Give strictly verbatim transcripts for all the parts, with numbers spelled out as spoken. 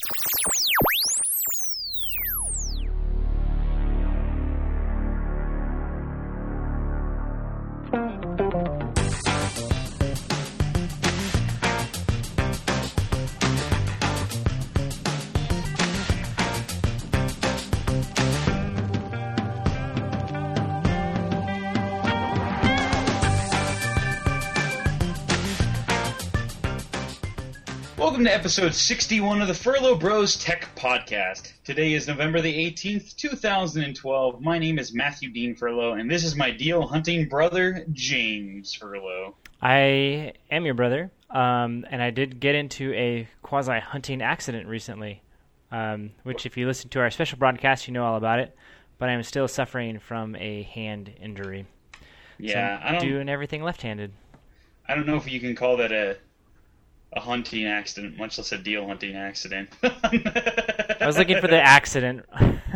Welcome to episode sixty-one of the Furlough Bros Tech Podcast. Today is November the eighteenth, two thousand twelve. My name is Matthew Dean Furlough, and this is my deal hunting brother, James Furlough. I am your brother, um, and I did get into a quasi-hunting accident recently, um, which if you listen to our special broadcast, you know all about it, but I'm still suffering from a hand injury. Yeah, so I don't... doing everything left-handed. I don't know if you can call that a... a hunting accident, much less a deal hunting accident. I was looking for the accident.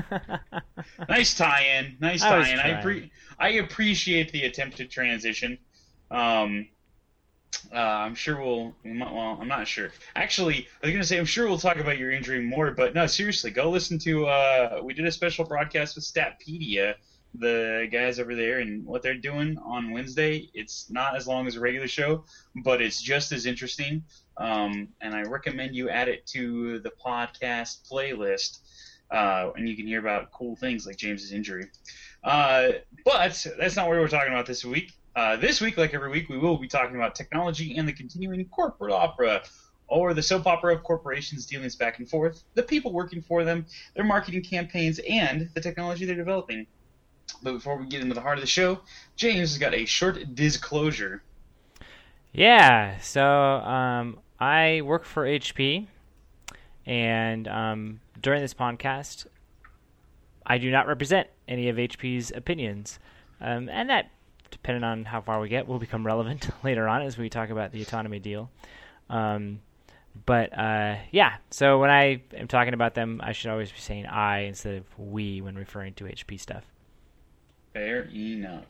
Nice tie-in. Nice I tie-in. I, appre- I appreciate the attempted transition. Um, uh, I'm sure we'll... We might, well, I'm not sure. Actually, I was going to say, I'm sure we'll talk about your injury more, but no, seriously, go listen to... Uh, we did a special broadcast with Statpedia, the guys over there, and what they're doing on Wednesday. It's not as long as a regular show, but it's just as interesting. Um, and I recommend you add it to the podcast playlist, uh, and you can hear about cool things like James's injury. Uh, but that's not what we're talking about this week. Uh, this week, like every week, we will be talking about technology and the continuing corporate opera, or the soap opera of corporations' dealings back and forth, the people working for them, their marketing campaigns, and the technology they're developing. But before we get into the heart of the show, James has got a short disclosure. Yeah, so um, I work for H P, and um, during this podcast, I do not represent any of H P's opinions. Um, and that, depending on how far we get, will become relevant later on as we talk about the autonomy deal. Um, but, uh, yeah, so when I am talking about them, I should always be saying I instead of we when referring to H P stuff. Fair enough.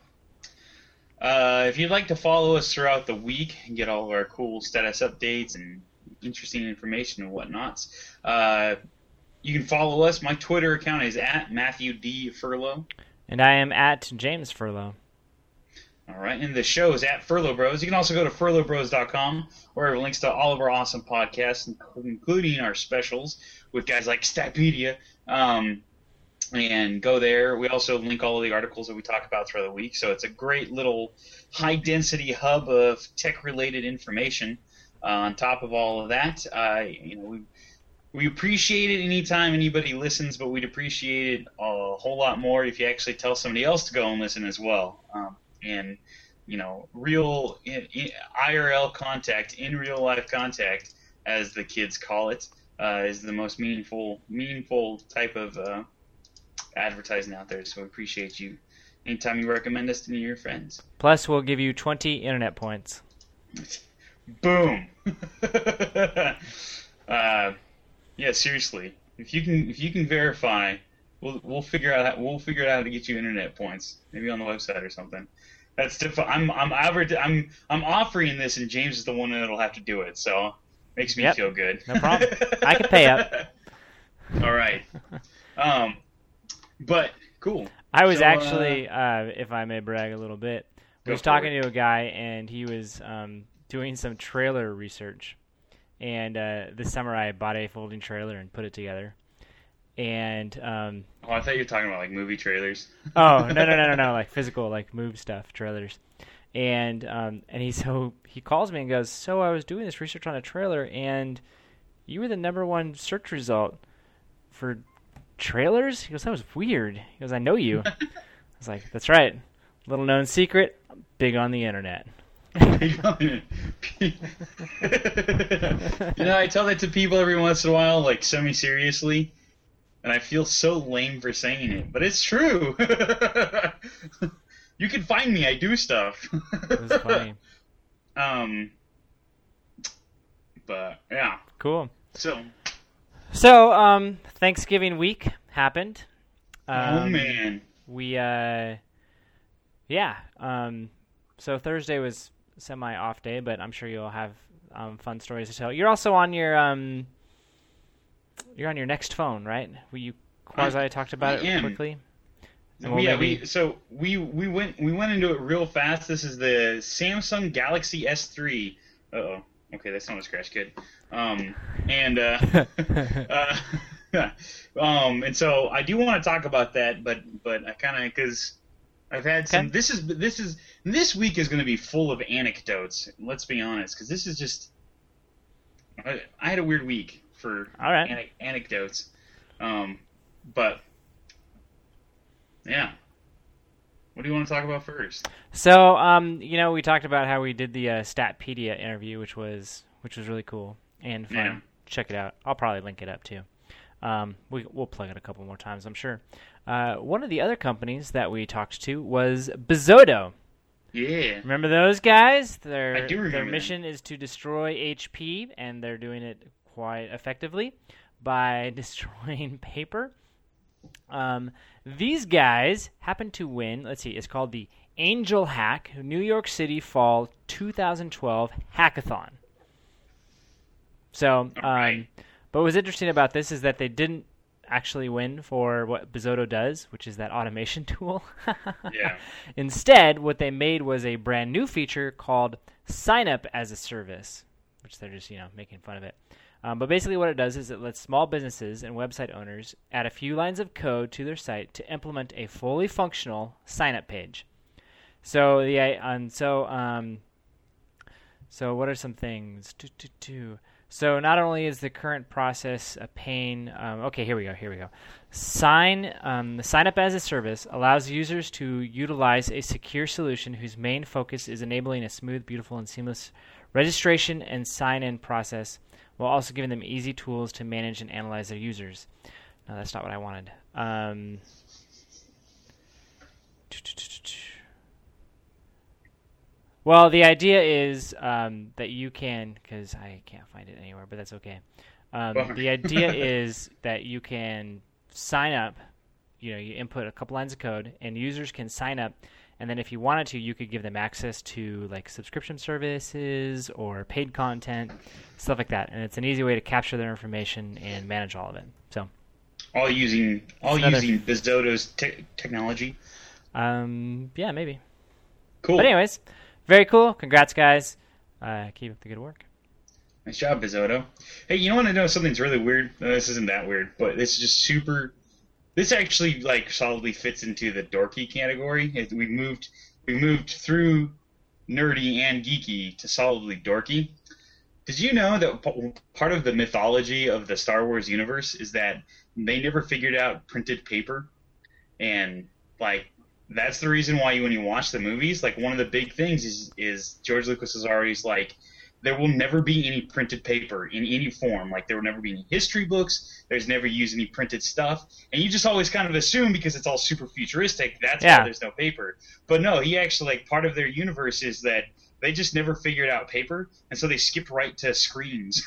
Uh, if you'd like to follow us throughout the week and get all of our cool status updates and interesting information and whatnots, uh, you can follow us. My Twitter account is at Matthew D. Furlough. And I am at James Furlough. All right, and the show is at Furlough Bros. You can also go to furlough bros dot com, where we have links to all of our awesome podcasts, including our specials with guys like Statpedia. Um, And go there. We also link all of the articles that we talk about throughout the week. So it's a great little high-density hub of tech-related information. Uh, on top of all of that, uh, you know, we we appreciate it anytime anybody listens, but we'd appreciate it a whole lot more if you actually tell somebody else to go and listen as well. Um, and you know, real I R L contact, in real life contact, as the kids call it, uh, is the most meaningful meaningful type of uh, advertising out there, so we appreciate you anytime you recommend us to your friends. Plus, we'll give you twenty internet points. Boom. uh, yeah, seriously. If you can, if you can verify, we'll we'll figure out how, we'll figure out how to get you internet points. Maybe on the website or something. That's diff- I'm I'm aver- I'm I'm offering this, and James is the one that'll have to do it. So makes me yep. feel good. No problem. I can pay up. All right. Um. But, cool. I was so, actually, uh, uh, if I may brag a little bit, I was for talking it. to a guy, and he was um, doing some trailer research. And uh, this summer I bought a folding trailer and put it together. And um, oh, I thought you were talking about, like, movie trailers. oh, no, no, no, no, no, like physical, like, move stuff, trailers. And um, and he so he calls me and goes, so I was doing this research on a trailer, and you were the number one search result for trailers? He goes, that was weird. He goes, I know you. I was like, that's right. Little known secret, I'm big on the internet. You know, I tell that to people every once in a while, like semi-seriously, and I feel so lame for saying it, but it's true. You can find me. I do stuff. It was funny. Um, but yeah. Cool. So. So, um, Thanksgiving week happened. Um, oh man. We, uh, yeah. Um, so Thursday was semi off day, but I'm sure you'll have um, fun stories to tell. You're also on your um, you're on your next phone, right? We you quasi talked about I it am. quickly. So yeah, maybe... we so we we went we went into it real fast. This is the Samsung Galaxy S three. Uh oh. Okay, that's not a scratch kid. Um, and uh, uh, um, and so I do want to talk about that, but but I kind of because I've had some. Okay. This is this is this week is going to be full of anecdotes. Let's be honest, because this is just. I, I had a weird week for All right. ane- anecdotes, um, but yeah. What do you want to talk about first? So, um, you know, we talked about how we did the uh, Statpedia interview, which was which was really cool and fun. Yeah. Check it out. I'll probably link it up too. Um, we, we'll plug it a couple more times, I'm sure. Uh, one of the other companies that we talked to was Bizotto. Yeah. Remember those guys? Their, I do remember Their them. mission is to destroy H P, and they're doing it quite effectively by destroying paper. Um, these guys happen to win, let's see, it's called the Angel Hack New York City Fall two thousand twelve Hackathon. So, um, right. but what's interesting about this is that they didn't actually win for what Bizotto does, which is that automation tool. Yeah. Instead, what they made was a brand new feature called Sign Up as a Service, which they're just, you know, making fun of it. Um, but basically what it does is it lets small businesses and website owners add a few lines of code to their site to implement a fully functional sign-up page. So the and so um, so what are some things? Do, do, do. So not only is the current process a pain. Um, okay, here we go. Here we go. Sign um, the sign up as a service allows users to utilize a secure solution whose main focus is enabling a smooth, beautiful, and seamless registration and sign-in process, while also giving them easy tools to manage and analyze their users. No, that's not what I wanted. Um, well, the idea is um, that you can, because I can't find it anywhere, but that's okay. Um, the idea is that you can sign up, you know, you input a couple lines of code, and users can sign up, and then if you wanted to, you could give them access to like subscription services or paid content, stuff like that. And it's an easy way to capture their information and manage all of it. So, all using all another... using Bizotto's te- technology. Um, yeah, maybe. Cool. But anyways, very cool. Congrats, guys. Uh, keep up the good work. Nice job, Bizotto. Hey, you want to know something's really weird? No, this isn't that weird, but this is just super. This actually like solidly fits into the dorky category. It, we moved we moved through nerdy and geeky to solidly dorky. Did you know that p- part of the mythology of the Star Wars universe is that they never figured out printed paper, and like that's the reason why you, when you watch the movies, like one of the big things is is George Lucas is always like, there will never be any printed paper in any form. Like, there will never be any history books. There's never used any printed stuff. And you just always kind of assume, because it's all super futuristic, that's Yeah. why there's no paper. But no, he actually, like, part of their universe is that they just never figured out paper, and so they skipped right to screens.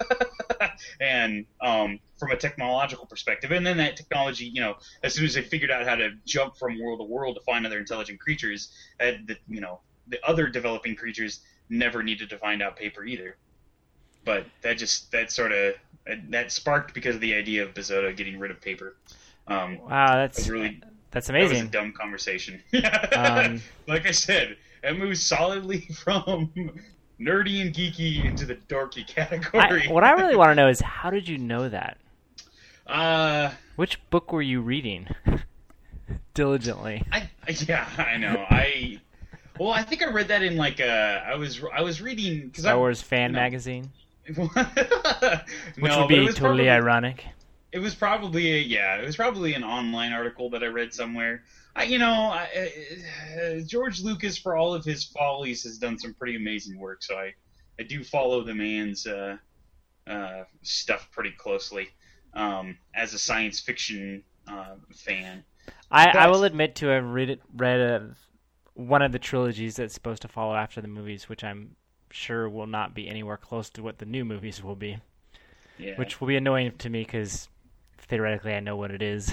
And um, from a technological perspective, and then that technology, you know, as soon as they figured out how to jump from world to world to find other intelligent creatures, uh, the, you know, the other developing creatures never needed to find out paper either. But that just that sort of that sparked because of the idea of Bizotto getting rid of paper. Um, Wow, that's was really that's that was a amazing. dumb conversation. Um, Like I said, it moves solidly from nerdy and geeky into the dorky category. I, what I really want to know is, how did you know that? uh, Which book were you reading diligently? I yeah, I know. I well, I think I read that in like uh, I was I was reading because I Star Wars fan you know, magazine, no, which but would be it was totally probably, ironic. It was probably a, yeah, it was probably an online article that I read somewhere. I, you know, I, uh, George Lucas, for all of his follies, has done some pretty amazing work. So I, I do follow the man's uh, uh, stuff pretty closely um, as a science fiction uh, fan. I, But- I will admit to have read it, read a, one of the trilogies that's supposed to follow after the movies, which I'm sure will not be anywhere close to what the new movies will be. Yeah. Which will be annoying to me because theoretically I know what it is.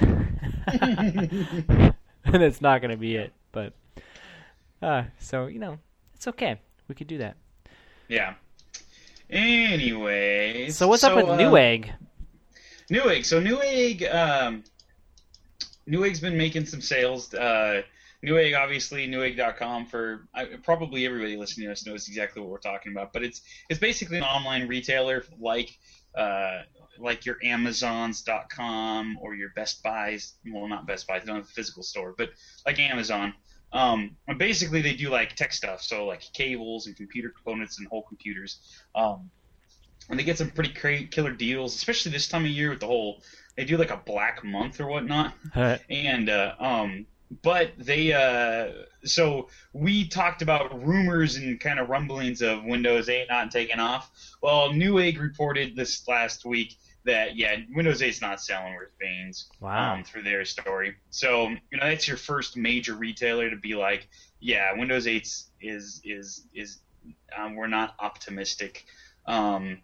And it's not going to be it. But uh, so, you know, it's okay. We could do that. Yeah. Anyways. So what's up with uh, Newegg? Newegg. So Newegg, um, Newegg's been making some sales. Uh, Newegg, obviously, Newegg dot com for I, probably everybody listening to us knows exactly what we're talking about. But it's it's basically an online retailer like uh, like your Amazons dot com or your Best Buys. Well, not Best Buys, they don't have a physical store, but like Amazon. Um, and basically, they do like tech stuff, so like cables and computer components and whole computers. Um, and they get some pretty great killer deals, especially this time of year with the whole. They do like a black month or whatnot, and uh, um, but they uh, so we talked about rumors and kind of rumblings of Windows eight not taking off. Well, Newegg reported this last week that yeah, Windows eight's not selling worth beans. Wow. Um, through their story. So you know that's your first major retailer to be like, yeah, Windows eight is is is um, we're not optimistic. Um,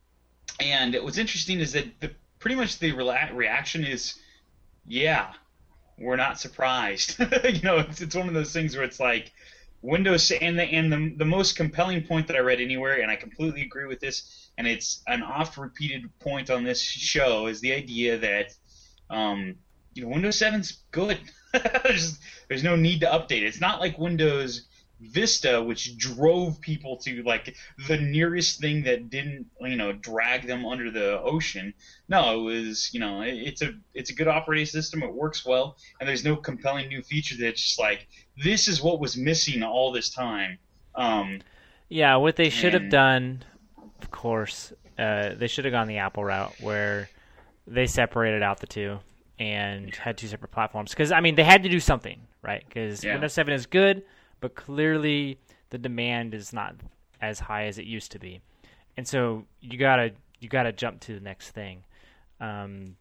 and what's interesting is that the pretty much the rela- reaction is, yeah, we're not surprised. you know, it's, it's one of those things where it's like Windows and the and the the most compelling point that I read anywhere, and I completely agree with this, and it's an oft repeated point on this show, is the idea that um, you know Windows seven's good. there's, there's no need to update it. It's not like Windows Vista, which drove people to like the nearest thing that didn't, you know, drag them under the ocean. No, it was, you know, it, it's a it's a good operating system. It works well, and there's no compelling new feature that's just like this is what was missing all this time. Um, yeah, what they should and, have done, of course, uh, they should have gone the Apple route where they separated out the two and had two separate platforms. Because I mean, they had to do something, right? Because yeah. Windows seven is good. But clearly, the demand is not as high as it used to be, and so you gotta you gotta jump to the next thing. Um,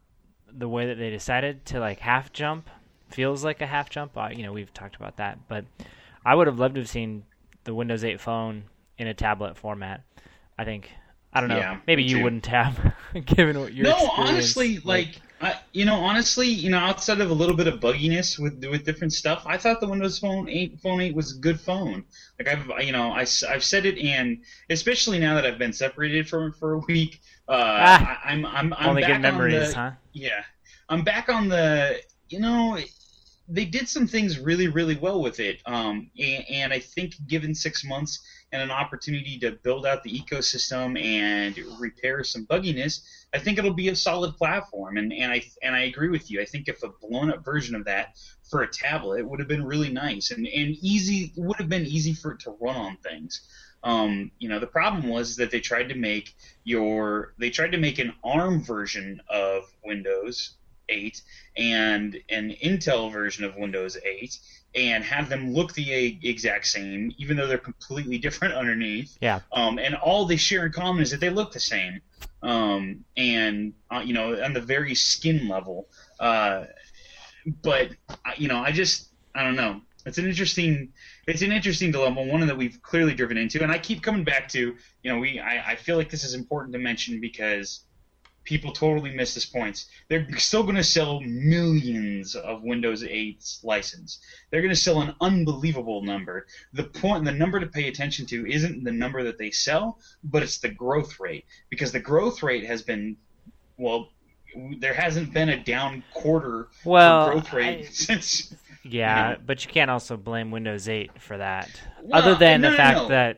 the way that they decided to like half jump feels like a half jump. Uh, you know, we've talked about that, but I would have loved to have seen the Windows eight phone in a tablet format. I think I don't know. Yeah, maybe you too. wouldn't have, given what your no, experience, honestly, like. like I, you know, honestly, you know, outside of a little bit of bugginess with with different stuff, I thought the Windows Phone eight Phone eight was a good phone. Like I've, you know, I, I've said it, and especially now that I've been separated from it for a week, uh, ah, I, I'm I'm I'm only back good memories, on the, huh? Yeah, I'm back on the, you know. They did some things really, really well with it, um, and, and I think given six months and an opportunity to build out the ecosystem and repair some bugginess, I think it'll be a solid platform. And, and I and I agree with you. I think if a blown-up version of that for a tablet would have been really nice and, and easy, would have been easy for it to run on things. Um, you know, the problem was that they tried to make your they tried to make an ARM version of Windows eight and an Intel version of Windows eight and have them look the exact same, even though they're completely different underneath. Yeah. Um, and all they share in common is that they look the same. Um, and, uh, you know, on the very skin level. Uh, but, you know, I just, I don't know. It's an interesting, it's an interesting dilemma, one that we've clearly driven into. And I keep coming back to, you know, we, I, I feel like this is important to mention because people totally miss this point. They're still going to sell millions of Windows eight's license. They're going to sell an unbelievable number. The point, the number to pay attention to isn't the number that they sell, but it's the growth rate. Because the growth rate has been, well, there hasn't been a down quarter well, for growth rate I, since. Yeah, you know. But you can't also blame Windows eight for that. Well, Other than no, the no, fact no. that,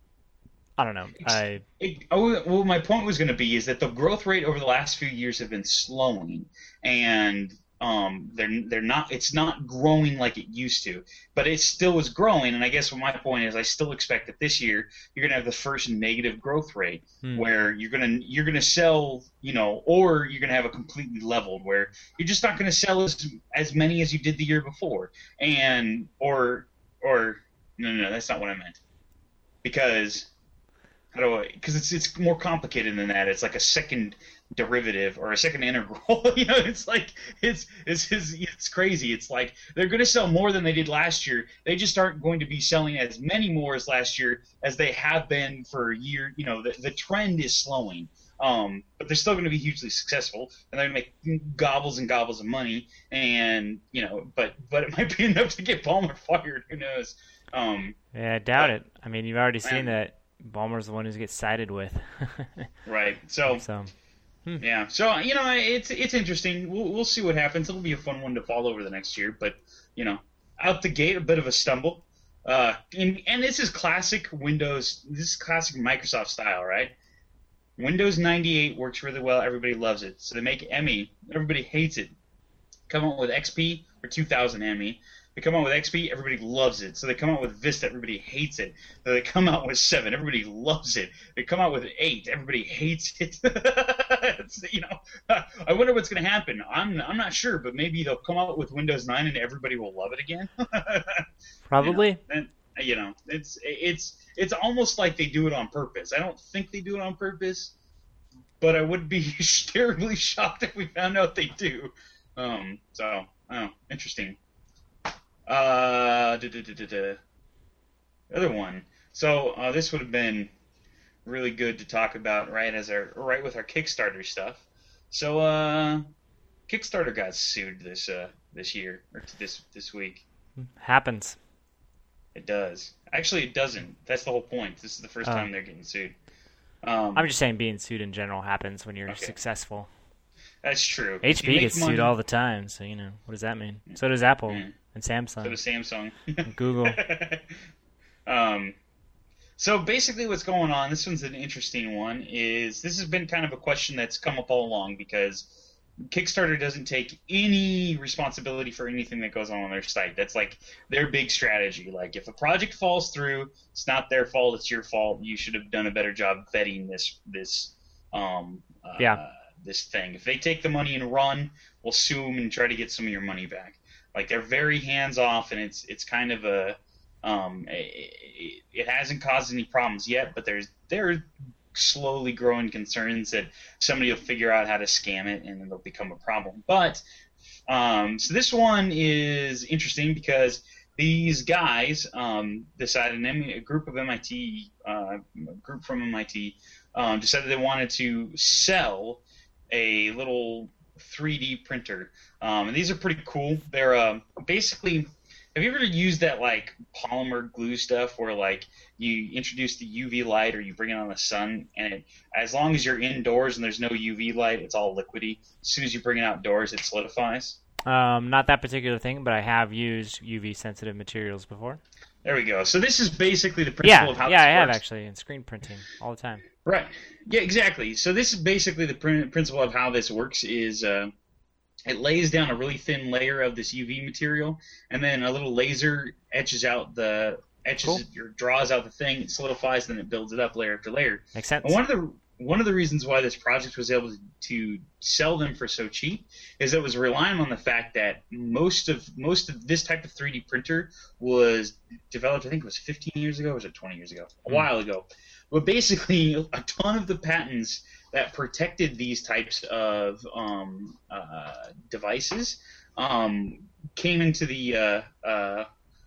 I don't know. I, It, oh, well, my point was going to be is that the growth rate over the last few years have been slowing, and um, they're they're not. It's not growing like it used to, but it still is growing. And I guess what my point is, I still expect that this year you're going to have the first negative growth rate, hmm. where you're going to you're going to sell, you know, or you're going to have a completely leveled, where you're just not going to sell as as many as you did the year before, and or or no no no that's not what I meant, because. How do I? Because it's it's more complicated than that. It's like a second derivative or a second integral. you know, it's like it's it's it's, it's crazy. It's like they're going to sell more than they did last year. They just aren't going to be selling as many more as last year as they have been for a year. You know, the the trend is slowing. Um, but they're still going to be hugely successful, and they're going to make gobbles and gobbles of money. And you know, but but it might be enough to get Ballmer fired. Who knows? Um, yeah, I doubt it. I mean, you've already man. seen that. Ballmer's the one who gets sided with. right. So, so Hmm. Yeah. So you know, it's it's interesting. We'll we'll see what happens. It'll be a fun one to follow over the next year. But you know, out the gate, a bit of a stumble. Uh, and and this is classic Windows. This is classic Microsoft style, right? Windows ninety-eight works really well. Everybody loves it. So they make M E. Everybody hates it. Come out with X P or two thousand M E. They come out with X P, everybody loves it. So they come out with Vista, everybody hates it. So they come out with seven, everybody loves it. They come out with eight, everybody hates it. It's, you know, I wonder what's going to happen. I'm I'm not sure, but maybe they'll come out with Windows nine and everybody will love it again. Probably. You know, and, you know, it's it's it's almost like they do it on purpose. I don't think they do it on purpose, but I would be terribly shocked if we found out they do. Um, so, oh, interesting. Uh, da, da, da, da, da. Other one. So uh, this would have been really good to talk about right as our right with our Kickstarter stuff. So uh, Kickstarter got sued this uh, this year or this this week. Happens. It does. Actually, it doesn't. That's the whole point. This is the first Oh. time they're getting sued. Um, I'm just saying being sued in general happens when you're Okay. successful. That's true. If H you P make gets money- sued all the time, so you know what does that mean? So does Apple Yeah. and Samsung So does Samsung. and Google. um, so basically what's going on, this one's an interesting one, is this has been kind of a question that's come up all along because Kickstarter doesn't take any responsibility for anything that goes on on their site. That's like their big strategy. Like if a project falls through, it's not their fault, it's your fault. You should have done a better job vetting this this um uh, Yeah. this thing. If they take the money and run, we'll sue them and try to get some of your money back. Like they're very hands off, and it's it's kind of a um it, it hasn't caused any problems yet, but there's there are slowly growing concerns that somebody will figure out how to scam it and it'll become a problem. But um so this one is interesting because these guys um decided a group of M I T uh, a group from M I T um, decided they wanted to sell a little three D printer. Um, and these are pretty cool. They're uh, basically, have you ever used that like polymer glue stuff where like you introduce the U V light or you bring it on the sun and it, as long as you're indoors and there's no U V light, it's all liquidy. As soon as you bring it outdoors, it solidifies. Um, not that particular thing, but I have used U V sensitive materials before. There we go. So this is basically the principle Yeah, of how yeah, this I have works. actually in screen printing all the time. Right. Yeah, exactly. So this is basically the prin- principle of how this works is uh, it lays down a really thin layer of this U V material, and then a little laser etches out the etches Cool. it, or draws out the thing, it solidifies, then it builds it up layer after layer. Makes sense. And one of the one of the reasons why this project was able to, to sell them for so cheap is it was relying on the fact that most of most of this type of three D printer was developed, I think it was fifteen years ago, or was it twenty years ago? A Hmm. while ago. But basically, a ton of the patents that protected these types of um, uh, devices um, came into the uh, uh,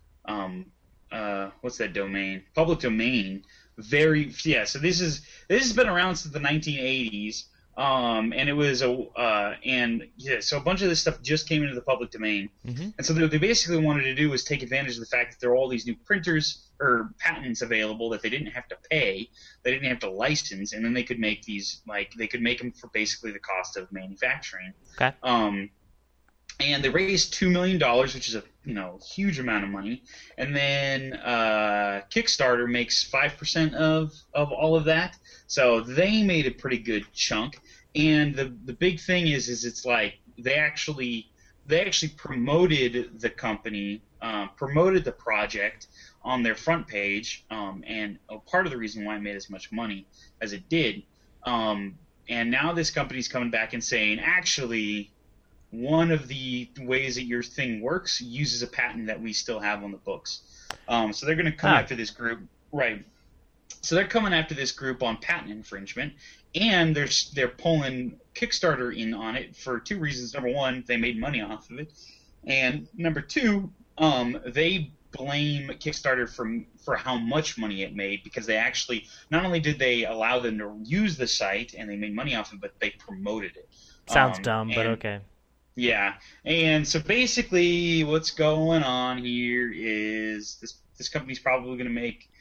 um, uh, what's that domain? Public domain. Very yeah. So this is this has been around since the nineteen eighties, um, and it was a uh, and yeah. So a bunch of this stuff just came into the public domain, hmm and so what they basically wanted to do was take advantage of the fact that there are all these new printers or patents available that they didn't have to pay, they didn't have to license, and then they could make these like they could make them for basically the cost of manufacturing. Okay. Um, and they raised two million dollars, which is a you know huge amount of money. And then uh, Kickstarter makes five percent of of all of that, so they made a pretty good chunk. And the the big thing is is it's like they actually they actually promoted the company, uh, promoted the project on their front page, um, and a part of the reason why it made as much money as it did. Um, and now this company's coming back and saying, actually, one of the ways that your thing works uses a patent that we still have on the books. Um, so they're going to come Ah. after this group, right? So they're coming after this group on patent infringement, and they're they're pulling Kickstarter in on it for two reasons. Number one, they made money off of it, and number two, um, they blame Kickstarter for for how much money it made because they actually not only did they allow them to use the site and they made money off of it, but they promoted it. Sounds Um, dumb, but and- okay. Yeah, and so basically, what's going on here is this this company's probably going to make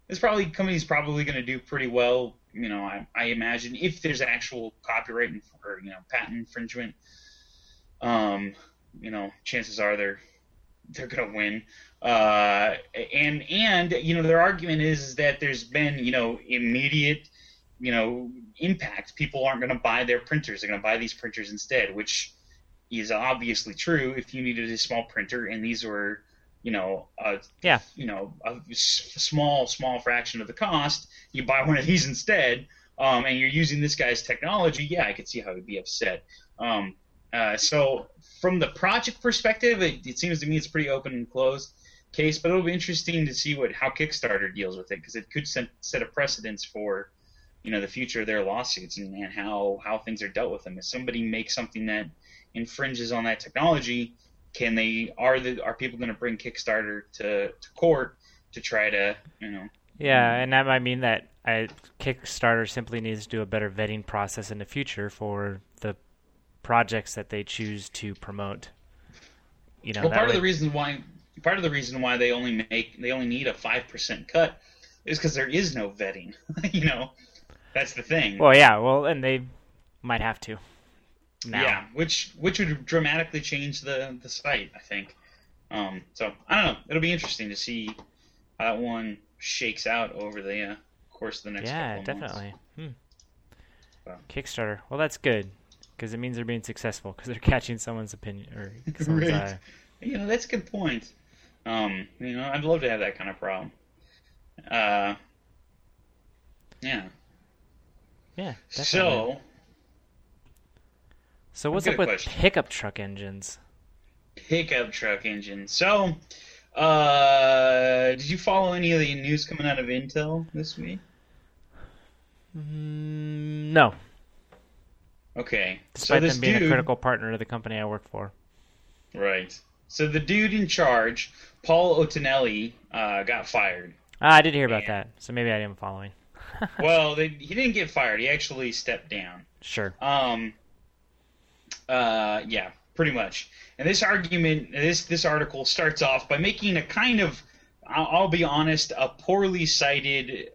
this probably company's probably going to do pretty well. You know, I, I imagine if there's actual copyright and, or you know patent infringement, um, you know, chances are they're they're going to win. Uh, and and you know their argument is, is that there's been you know immediate you know impact. People aren't going to buy their printers; they're going to buy these printers instead, which is obviously true. If you needed a small printer and these were you know, a, yeah, you know, a small, small fraction of the cost, you buy one of these instead, um, and you're using this guy's technology, yeah, I could see how he'd be upset. Um, uh, so from the project perspective, it, it seems to me it's pretty open and closed case, but it'll be interesting to see what how Kickstarter deals with it, because it could set, set a precedence for, you know, the future of their lawsuits and, and how, how things are dealt with them. If somebody makes something that infringes on that technology, Can they are the are people going to bring Kickstarter to, to court to try to you know? Yeah, and that might mean that I, Kickstarter simply needs to do a better vetting process in the future for the projects that they choose to promote. You know, well, part way... of the reason why part of the reason why they only make they only need a five percent cut is because there is no vetting. you know, that's the thing. Well, yeah, well, and they might have to. Now. Yeah, which which would dramatically change the, the site, I think. Um, so I don't know. It'll be interesting to see how that one shakes out over the uh, course of the next yeah, couple of definitely. months. Hmm. So. Kickstarter. Well, that's good because it means they're being successful because they're catching someone's opinion or someone's right. eye. You know, that's a good point. Um, you know, I'd love to have that kind of problem. Uh, yeah. Yeah. Definitely. So. So what's up with question. pickup truck engines? Pickup truck engines. So, uh, did you follow any of the news coming out of Intel this week? Mm, no. Okay. Despite so this them being dude, a critical partner to the company I work for. Right. So the dude in charge, Paul Ottinelli, uh, got fired. Ah, I did hear about and, that, so maybe I didn't following. well, they, he didn't get fired. He actually stepped down. Sure. Um. Uh, yeah, pretty much. And this argument, this this article starts off by making a kind of, I'll, I'll be honest, a poorly cited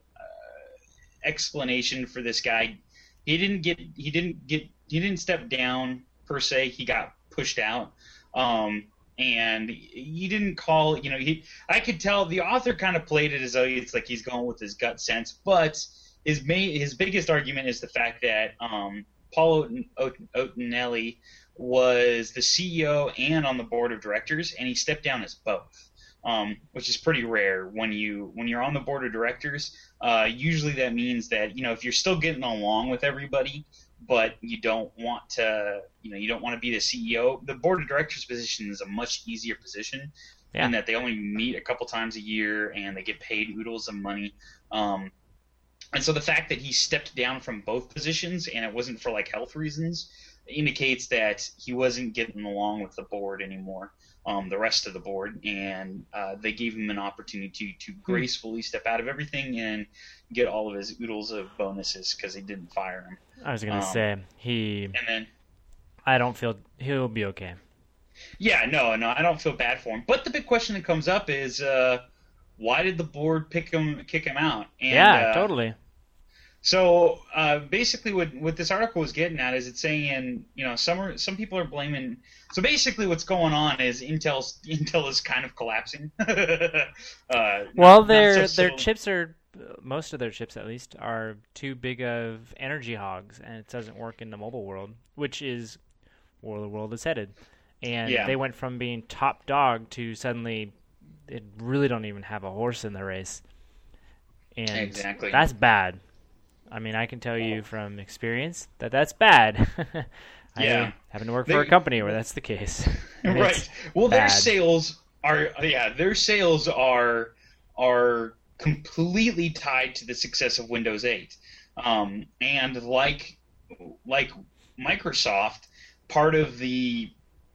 uh, explanation for this guy. He didn't get, he didn't get, he didn't step down per se. He got pushed out, um, and he didn't call. You know, he. I could tell the author kind of played it as though it's like he's going with his gut sense, but his main, his biggest argument is the fact that um. Paul Ottinelli was the C E O and on the board of directors, and he stepped down as both, um, which is pretty rare. When you when you're on the board of directors, uh, usually that means that you know if you're still getting along with everybody, but you don't want to you know you don't want to be the C E O. The board of directors position is a much easier position, yeah. in that they only meet a couple times a year and they get paid oodles of money. Um, And so the fact that he stepped down from both positions and it wasn't for like health reasons indicates that he wasn't getting along with the board anymore, um, the rest of the board, and uh, they gave him an opportunity to, to gracefully step out of everything and get all of his oodles of bonuses because they didn't fire him. I was gonna um, say he. And then I don't feel he'll be okay. Yeah, no, no, I don't feel bad for him. But the big question that comes up is, uh, why did the board pick him, kick him out? And, yeah, uh, totally. So uh, basically, what what this article is getting at is it's saying, you know, some are, some people are blaming. So basically, what's going on is Intel's Intel is kind of collapsing. uh, well, not, their not so their so. chips are most of their chips at least are too big of energy hogs, and it doesn't work in the mobile world, which is where the world is headed. And Yeah. they went from being top dog to suddenly, it really don't even have a horse in the race. And Exactly. that's bad. I mean, I can tell you from experience that that's bad. I Yeah. happen to work They- for a company where that's the case. And Right. it's Well, their bad. sales are yeah, their sales are are completely tied to the success of Windows eight. Um, and like like Microsoft, part of the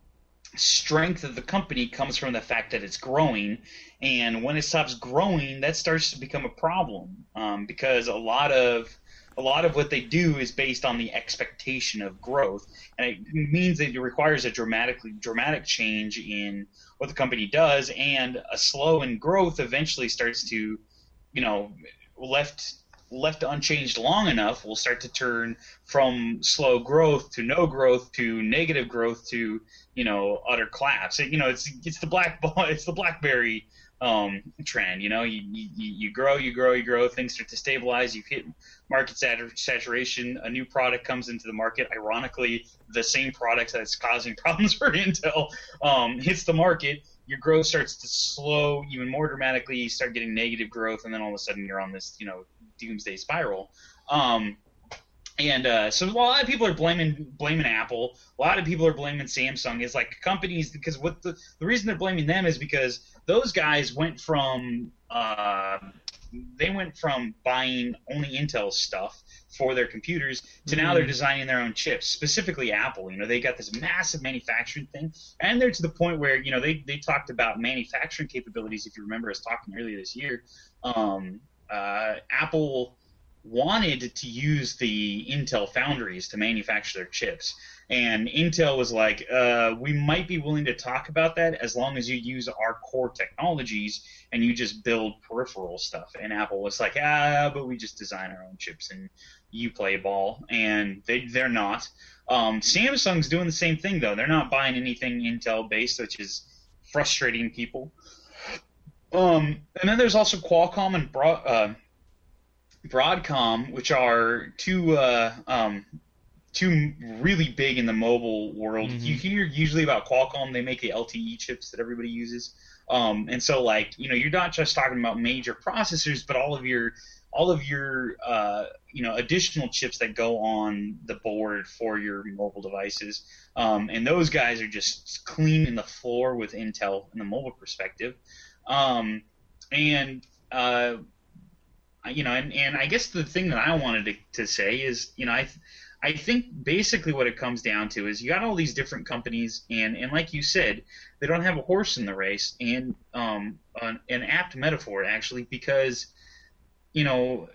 strength of the company comes from the fact that it's growing, and when it stops growing, that starts to become a problem, um, because a lot of a lot of what they do is based on the expectation of growth, and it means that it requires a dramatically dramatic change in what the company does, and a slow in growth eventually starts to you know, left left unchanged long enough, will start to turn from slow growth to no growth to negative growth to, you know, utter collapse. It, you know, it's it's the black it's the BlackBerry um, trend. You know, you, you you grow, you grow, you grow. Things start to stabilize. You hit market saturation. A new product comes into the market. Ironically, the same product that's causing problems for Intel um, hits the market. Your growth starts to slow even more dramatically. You start getting negative growth, and then all of a sudden you're on this, you know, doomsday spiral. Um, and uh, so a lot of people are blaming blaming Apple. A lot of people are blaming Samsung. It's like companies, because what the the reason they're blaming them is because those guys went from uh, they went from buying only Intel stuff for their computers to now they're designing their own chips, specifically Apple. You know, they got this massive manufacturing thing, and they're to the point where, you know, they, they talked about manufacturing capabilities. If you remember us talking earlier this year, um, uh, Apple wanted to use the Intel foundries to manufacture their chips. And Intel was like, uh, we might be willing to talk about that as long as you use our core technologies and you just build peripheral stuff. And Apple was like, ah, but we just design our own chips and you play ball. And they, they're not. Um, Samsung's doing the same thing, though. They're not buying anything Intel-based, which is frustrating people. Um, and then there's also Qualcomm and Broad, uh, Broadcom, which are two uh, um, two really big in the mobile world. Mm-hmm. You hear usually about Qualcomm; they make the L T E chips that everybody uses. Um, and so, like, you know, you're not just talking about major processors, but all of your all of your uh, you know, additional chips that go on the board for your mobile devices. Um, and those guys are just cleaning the floor with Intel in the mobile perspective. Um, and uh, you know, and, and I guess the thing that I wanted to, to say is, you know, I th- I think basically what it comes down to is you got all these different companies, and, and like you said, they don't have a horse in the race, and um, an, an apt metaphor, actually, because, you know,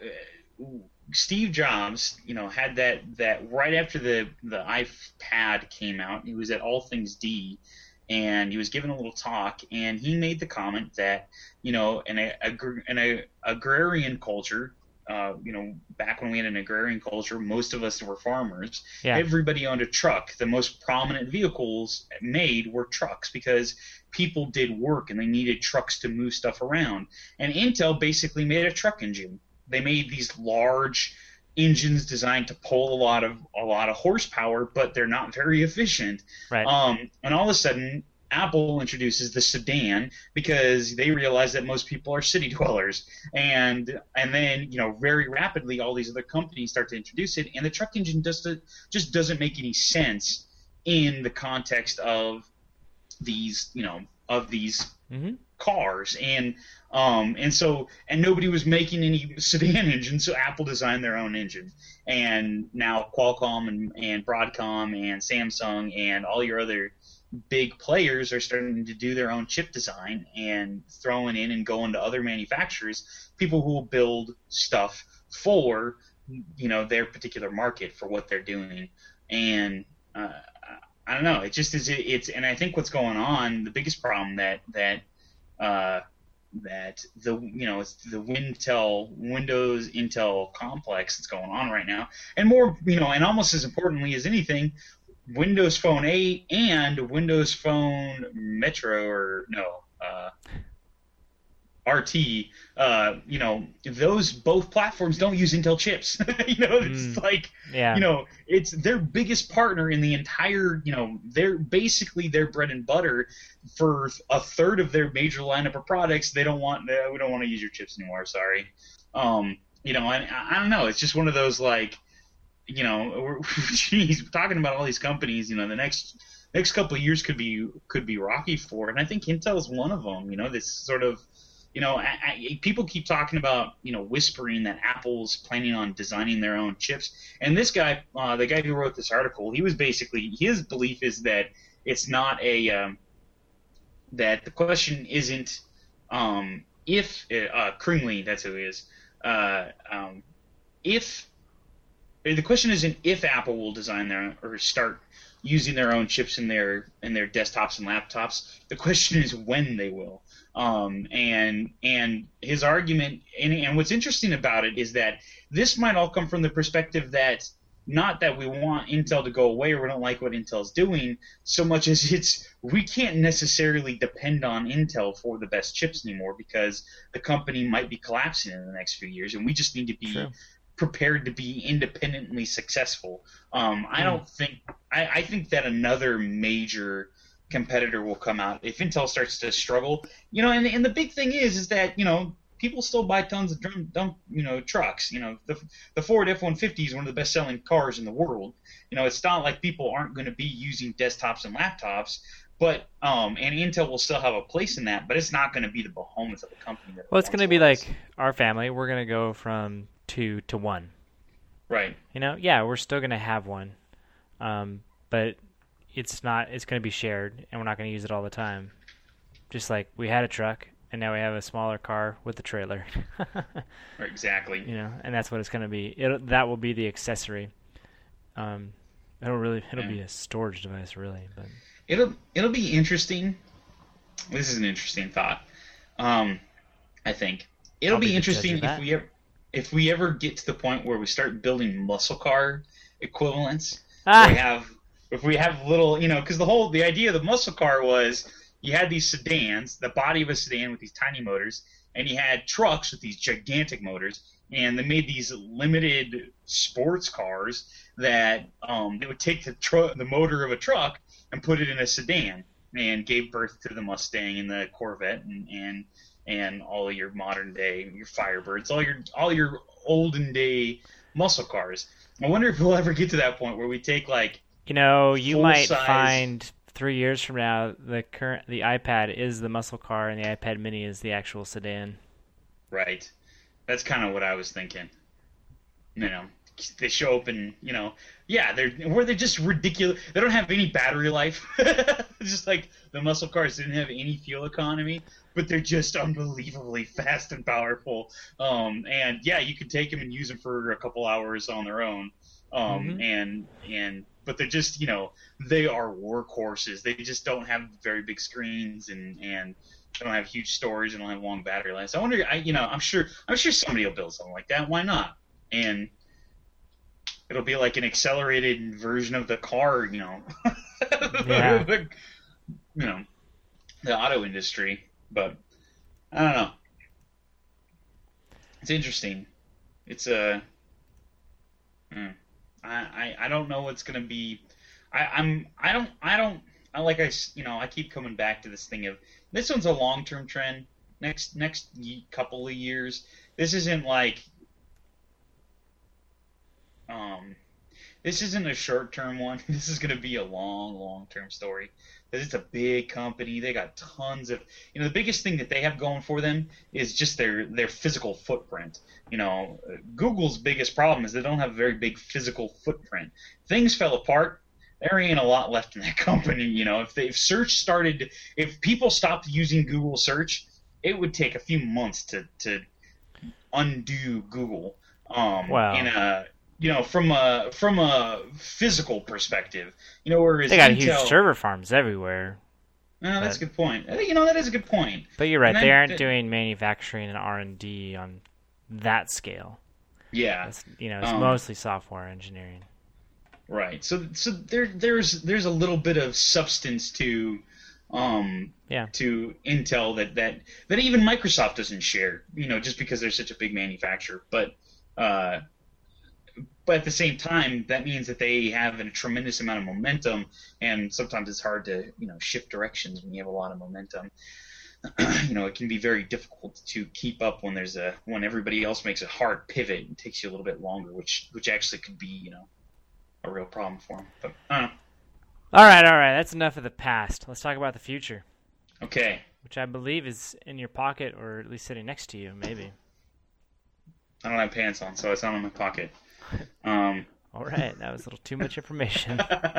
Steve Jobs, you know, had that, that right after the, the iPad came out, he was at All Things D, and he was giving a little talk, and he made the comment that, you know, in a, a, in a agrarian culture, Uh, you know, back when we had an agrarian culture, most of us were farmers. Yeah. Everybody owned a truck. The most prominent vehicles made were trucks because people did work and they needed trucks to move stuff around. And Intel basically made a truck engine. They made these large engines designed to pull a lot of a lot of horsepower, but they're not very efficient. Right. Um, and all of a sudden, Apple introduces the sedan because they realize that most people are city dwellers, and and then, you know, very rapidly all these other companies start to introduce it, and the truck engine just just doesn't make any sense in the context of these, you know, of these mm-hmm. cars, and um and so and nobody was making any sedan engines, so Apple designed their own engine, and now Qualcomm and, and Broadcom and Samsung and all your other big players are starting to do their own chip design and throwing in and going to other manufacturers, people who will build stuff for, you know, their particular market for what they're doing. And uh, I don't know, it just is, it's, and I think what's going on, the biggest problem that, that, uh, that the, you know, it's the Wintel, Windows Intel complex that's going on right now. And more, you know, and almost as importantly as anything, Windows Phone eight and Windows Phone Metro, or no, uh, R T, uh, you know, those both platforms don't use Intel chips. you know, it's mm, like, yeah. you know, it's their biggest partner in the entire, you know, they're basically their bread and butter for a third of their major lineup of products. They don't want, we don't want to use your chips anymore. Sorry. Um, you know, and I, I don't know. It's just one of those, like, you know, we're, geez, we're talking about all these companies. You know, the next next couple of years could be could be rocky for, and I think Intel is one of them. You know, this sort of, you know, I, I, people keep talking about, you know, whispering that Apple's planning on designing their own chips. And this guy, uh, the guy who wrote this article, he was basically, his belief is that it's not a um, that the question isn't um, if uh, Kringley, that's who he is, uh, um, if. The question isn't if Apple will design their or start using their own chips in their in their desktops and laptops. The question is when they will. Um, and and his argument, and, and what's interesting about it is that this might all come from the perspective that not that we want Intel to go away or we don't like what Intel's doing, so much as it's we can't necessarily depend on Intel for the best chips anymore because the company might be collapsing in the next few years, and we just need to be True. prepared to be independently successful. Um, I mm. don't think I, I think that another major competitor will come out if Intel starts to struggle. You know, and and the big thing is is that you know. People still buy tons of drum, dump, you know, trucks. You know, the the Ford F one fifty is one of the best-selling cars in the world. You know, it's not like people aren't going to be using desktops and laptops, but um, and Intel will still have a place in that, but it's not going to be the behemoth of the company. That well, it's going to be like our family. We're going to go from two to one. Right. You know, yeah, we're still going to have one, um, but it's not. It's going to be shared, and we're not going to use it all the time. Just like we had a truck. And now we have a smaller car with a trailer. Exactly. You know, and that's what it's going to be. It that will be the accessory. Um, it'll really it'll yeah. be a storage device, really. But it'll it'll be interesting. This is an interesting thought. Um, I think it'll I'll be, be interesting if we ever if we ever get to the point where we start building muscle car equivalents. Ah. We have if we have little, you know, because the whole the idea of the muscle car was. You had these sedans, the body of a sedan with these tiny motors, and you had trucks with these gigantic motors, and they made these limited sports cars that um, they would take the tr- the motor of a truck and put it in a sedan, and gave birth to the Mustang and the Corvette and and, and all of your modern day, your Firebirds, all your all your olden day muscle cars. I wonder if we'll ever get to that point where we take like you know you might size... find. Three years from now, the current the iPad is the muscle car, and the iPad Mini is the actual sedan. Right, that's kind of what I was thinking. You know, they show up and you know, yeah, they're where they're just ridiculous. They don't have any battery life. It's just like the muscle cars didn't have any fuel economy, but they're just unbelievably fast and powerful. Um, and yeah, you could take them and use them for a couple hours on their own. Um, mm-hmm. and and. But they're just, you know, they are workhorses. They just don't have very big screens and, and they don't have huge storage and don't have long battery lives. I wonder, I, you know, I'm sure, I'm sure somebody will build something like that. Why not? And it'll be like an accelerated version of the car, you know, yeah. the, you know, the auto industry. But I don't know. It's interesting. It's a. Uh, mm. I, I don't know what's gonna be. I, I'm I don't I don't I like I you know I keep coming back to this thing of this one's a long term trend. Next next couple of years, this isn't like um this isn't a short term one. This is gonna be a long long term story. It's a big company. They got tons of, you know, the biggest thing that they have going for them is just their their physical footprint. You know, Google's biggest problem is they don't have a very big physical footprint. Things fell apart. There ain't a lot left in that company. You know, if they, if search started, if people stopped using Google search, it would take a few months to to undo Google. Um, wow. In a You know, from a from a physical perspective, you know, whereas they got Intel, huge server farms everywhere. No, that's but, a good point. You know, that is a good point. But you're right; and they I, aren't th- doing manufacturing and R and D on that scale. Yeah, it's, you know, it's um, mostly software engineering. Right. So, so there, there's there's a little bit of substance to, um, yeah. to Intel that, that that even Microsoft doesn't share. You know, just because they're such a big manufacturer, but. Uh, But at the same time, that means that they have a tremendous amount of momentum, and sometimes it's hard to, you know, shift directions when you have a lot of momentum. You know, it can be very difficult to keep up when there's a when everybody else makes a hard pivot. It takes you a little bit longer, which which actually could be, you know, a real problem for them. But I don't know. All right, all right, that's enough of the past. Let's talk about the future. Okay. Which I believe is in your pocket, or at least sitting next to you, maybe. I don't have pants on, so it's not in my pocket. Um, All right, that was a little too much information.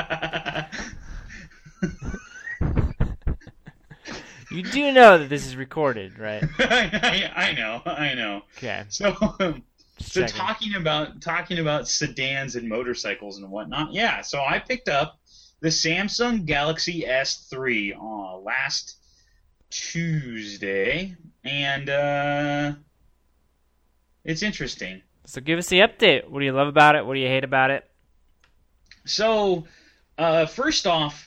You do know that this is recorded, right? I, I know, I know. Okay. So, um, so checking. talking about talking about sedans and motorcycles and whatnot. Yeah. So I picked up the Samsung Galaxy S three uh, last Tuesday, and uh, it's interesting. So give us the update. What do you love about it? What do you hate about it? So, uh, first off,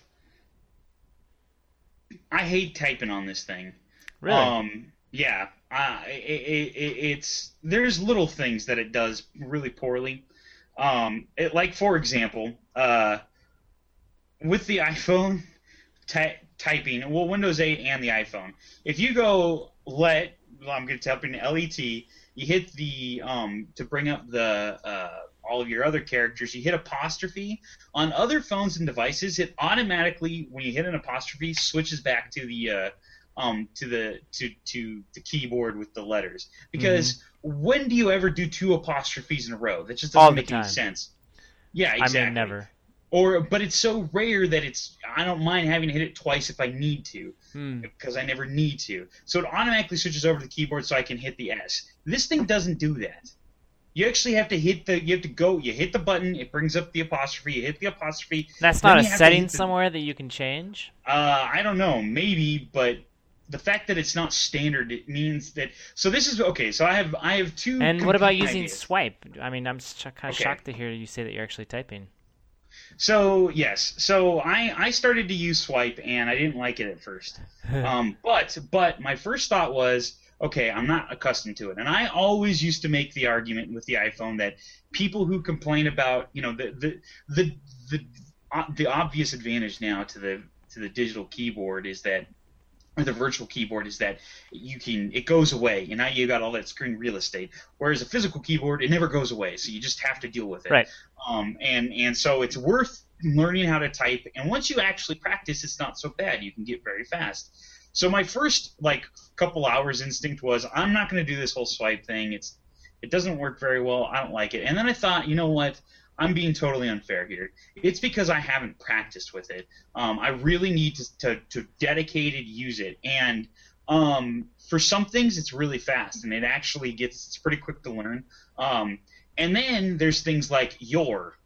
I hate typing on this thing. Really? Um, yeah. Uh, it, it, it's there's little things that it does really poorly. Um, it, like for example, uh, with the iPhone ty- typing, well, Windows eight and the iPhone, if you go let, well, I'm going to type in L E T, you hit the um to bring up the uh, all of your other characters, you hit apostrophe. On other phones and devices, it automatically, when you hit an apostrophe, switches back to the uh, um to the to to the keyboard with the letters. Because mm-hmm. when do you ever do two apostrophes in a row? That just doesn't all make time. any sense. Yeah, exactly. I mean, never. Or, but it's so rare that it's, I don't mind having to hit it twice if I need to, hmm. because I never need to. So it automatically switches over to the keyboard so I can hit the S. This thing doesn't do that. You actually have to hit the, you have to go, you hit the button, it brings up the apostrophe, you hit the apostrophe. That's not a setting somewhere that you can change? Uh, I don't know, maybe, but the fact that it's not standard, it means that, so this is, okay, so I have, I have two. And what about using ideas. swipe? I mean, I'm kind of okay. shocked to hear you say that you're actually typing. So, yes. So, I, I started to use swipe, and I didn't like it at first. um, but but my first thought was, okay, I'm not accustomed to it. And I always used to make the argument with the iPhone that people who complain about, you know, the the the the, uh, the obvious advantage now to the to the digital keyboard is that, or the virtual keyboard, is that you can, it goes away, and now you got all that screen real estate. Whereas a physical keyboard, it never goes away, so you just have to deal with it. Right. Um, and, and so it's worth learning how to type, and once you actually practice, it's not so bad. You can get very fast. So my first, like, couple hours instinct was, I'm not going to do this whole swipe thing. It's, it doesn't work very well. I don't like it. And then I thought, you know what? I'm being totally unfair here. It's because I haven't practiced with it. Um, I really need to, to, to dedicated use it. And um, for some things, it's really fast, and it actually gets, it's pretty quick to learn. Um, and then there's things like your,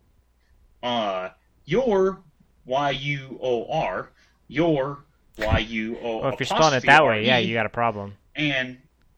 uh, your, Y U O R, your, Y U O. Well, if you're spelling it that way, yeah, you got a problem. And,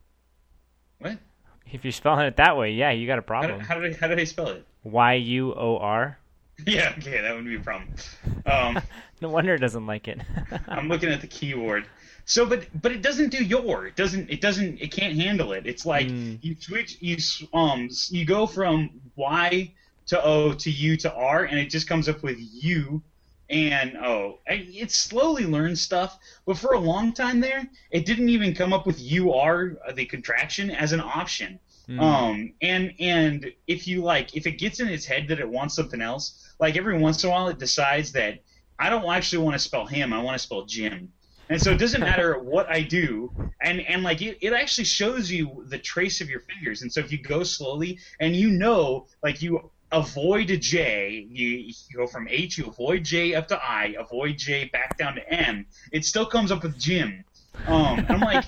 what? If you're spelling it that way, yeah, you got a problem. How, how did I, how did I spell it? Y U O R? Yeah, okay, that would be a problem. Um, no wonder it doesn't like it. I'm looking at the keyboard. So, but but it doesn't do your. It doesn't. It doesn't. It can't handle it. It's like mm. you switch. You um. You go from Y to O to U to R, and it just comes up with U and O. It slowly learns stuff, but for a long time there, it didn't even come up with U R, the contraction, as an option. Mm. Um and and if you like, if it gets in its head that it wants something else, like every once in a while it decides that I don't actually want to spell him, I want to spell Jim. And so it doesn't matter what I do, and and like it, it actually shows you the trace of your fingers. And so if you go slowly and you know, like you avoid a J, you, you go from H, you avoid J up to I, avoid J back down to M, it still comes up with Jim. Um I'm like,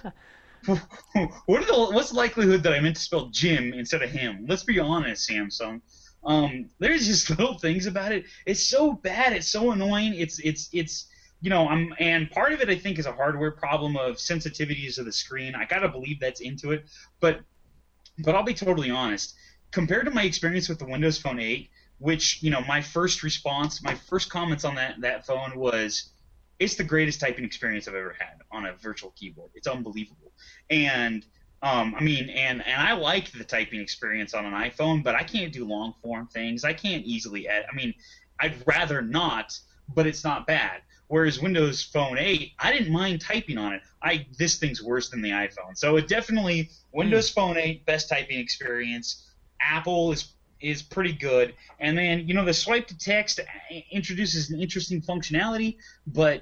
what are the, what's the likelihood that I meant to spell Jim instead of him? Let's be honest, Samsung. Um, there's just little things about it. It's so bad. It's so annoying. It's it's it's you know. I'm and part of it I think is a hardware problem of sensitivities of the screen. I gotta believe that's into it. But but I'll be totally honest. Compared to my experience with the Windows Phone eight, which you know my first response, my first comments on that that phone was, it's the greatest typing experience I've ever had on a virtual keyboard. It's unbelievable. And um, I mean, and, and I like the typing experience on an iPhone, but I can't do long form things. I can't easily edit. I mean, I'd rather not, but it's not bad. Whereas Windows Phone eight, I didn't mind typing on it. I this thing's worse than the iPhone. So it definitely Windows mm. Phone eight, best typing experience. Apple is is pretty good. And then, you know, the swipe to text introduces an interesting functionality, but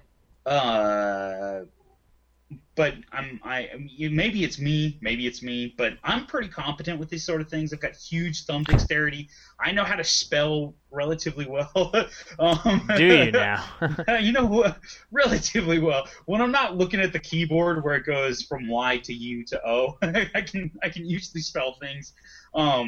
uh, but I'm I maybe it's me, maybe it's me, but I'm pretty competent with these sort of things. I've got huge thumb dexterity. I know how to spell relatively well. um, Do you now? You know, relatively well. When I'm not looking at the keyboard where it goes from Y to U to O, I can I can usually spell things. Um,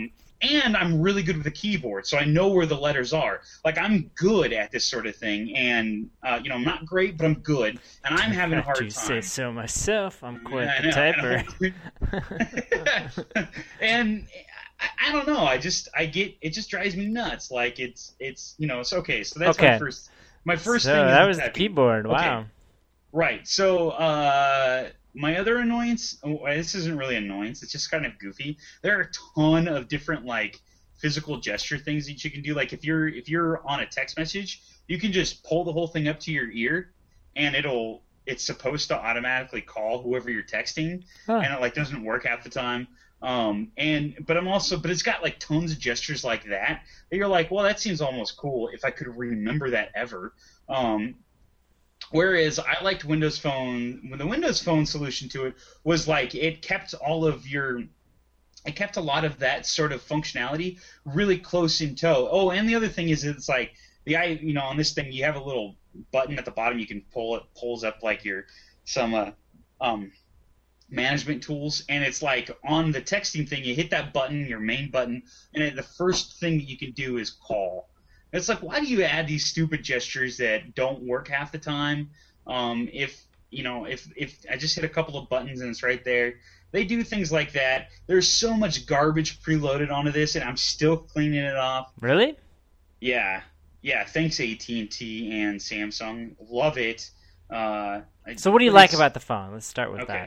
and I'm really good with the keyboard, so I know where the letters are. Like, I'm good at this sort of thing, and uh, you know, I'm not great, but I'm good, and I'm having a hard time. You say so myself. I'm quite yeah, the know, typer. And I, I don't know. I just I get it. Just drives me nuts. Like it's it's you know it's okay. So that's okay. my first my first so thing. That is was the keyboard. Wow. Okay. Right. So uh, my other annoyance. Oh, this isn't really annoyance. It's just kind of goofy. There are a ton of different like physical gesture things that you can do. Like if you're if you're on a text message, you can just pull the whole thing up to your ear, and it'll it's supposed to automatically call whoever you're texting, huh. and it like doesn't work half the time. Um, and but I'm also but it's got like tons of gestures like that that you're like, well, that seems almost cool if I could remember that ever. Um, whereas I liked Windows Phone when the Windows Phone solution to it was like it kept all of your it kept a lot of that sort of functionality really close in tow. Oh, and the other thing is it's like the I you know on this thing you have a little button at the bottom you can pull it pulls up like your some uh, um. management tools, and it's like on the texting thing you hit that button, your main button, and it, the first thing that you can do is call. It's like, why do you add these stupid gestures that don't work half the time? Um, if you know if if I just hit a couple of buttons and it's right there. They do things like that. There's so much garbage preloaded onto this, and I'm still cleaning it off. Really? Yeah, yeah. Thanks A T and T and Samsung. Love it. Uh, so what do you like about the phone? Let's start with okay. that.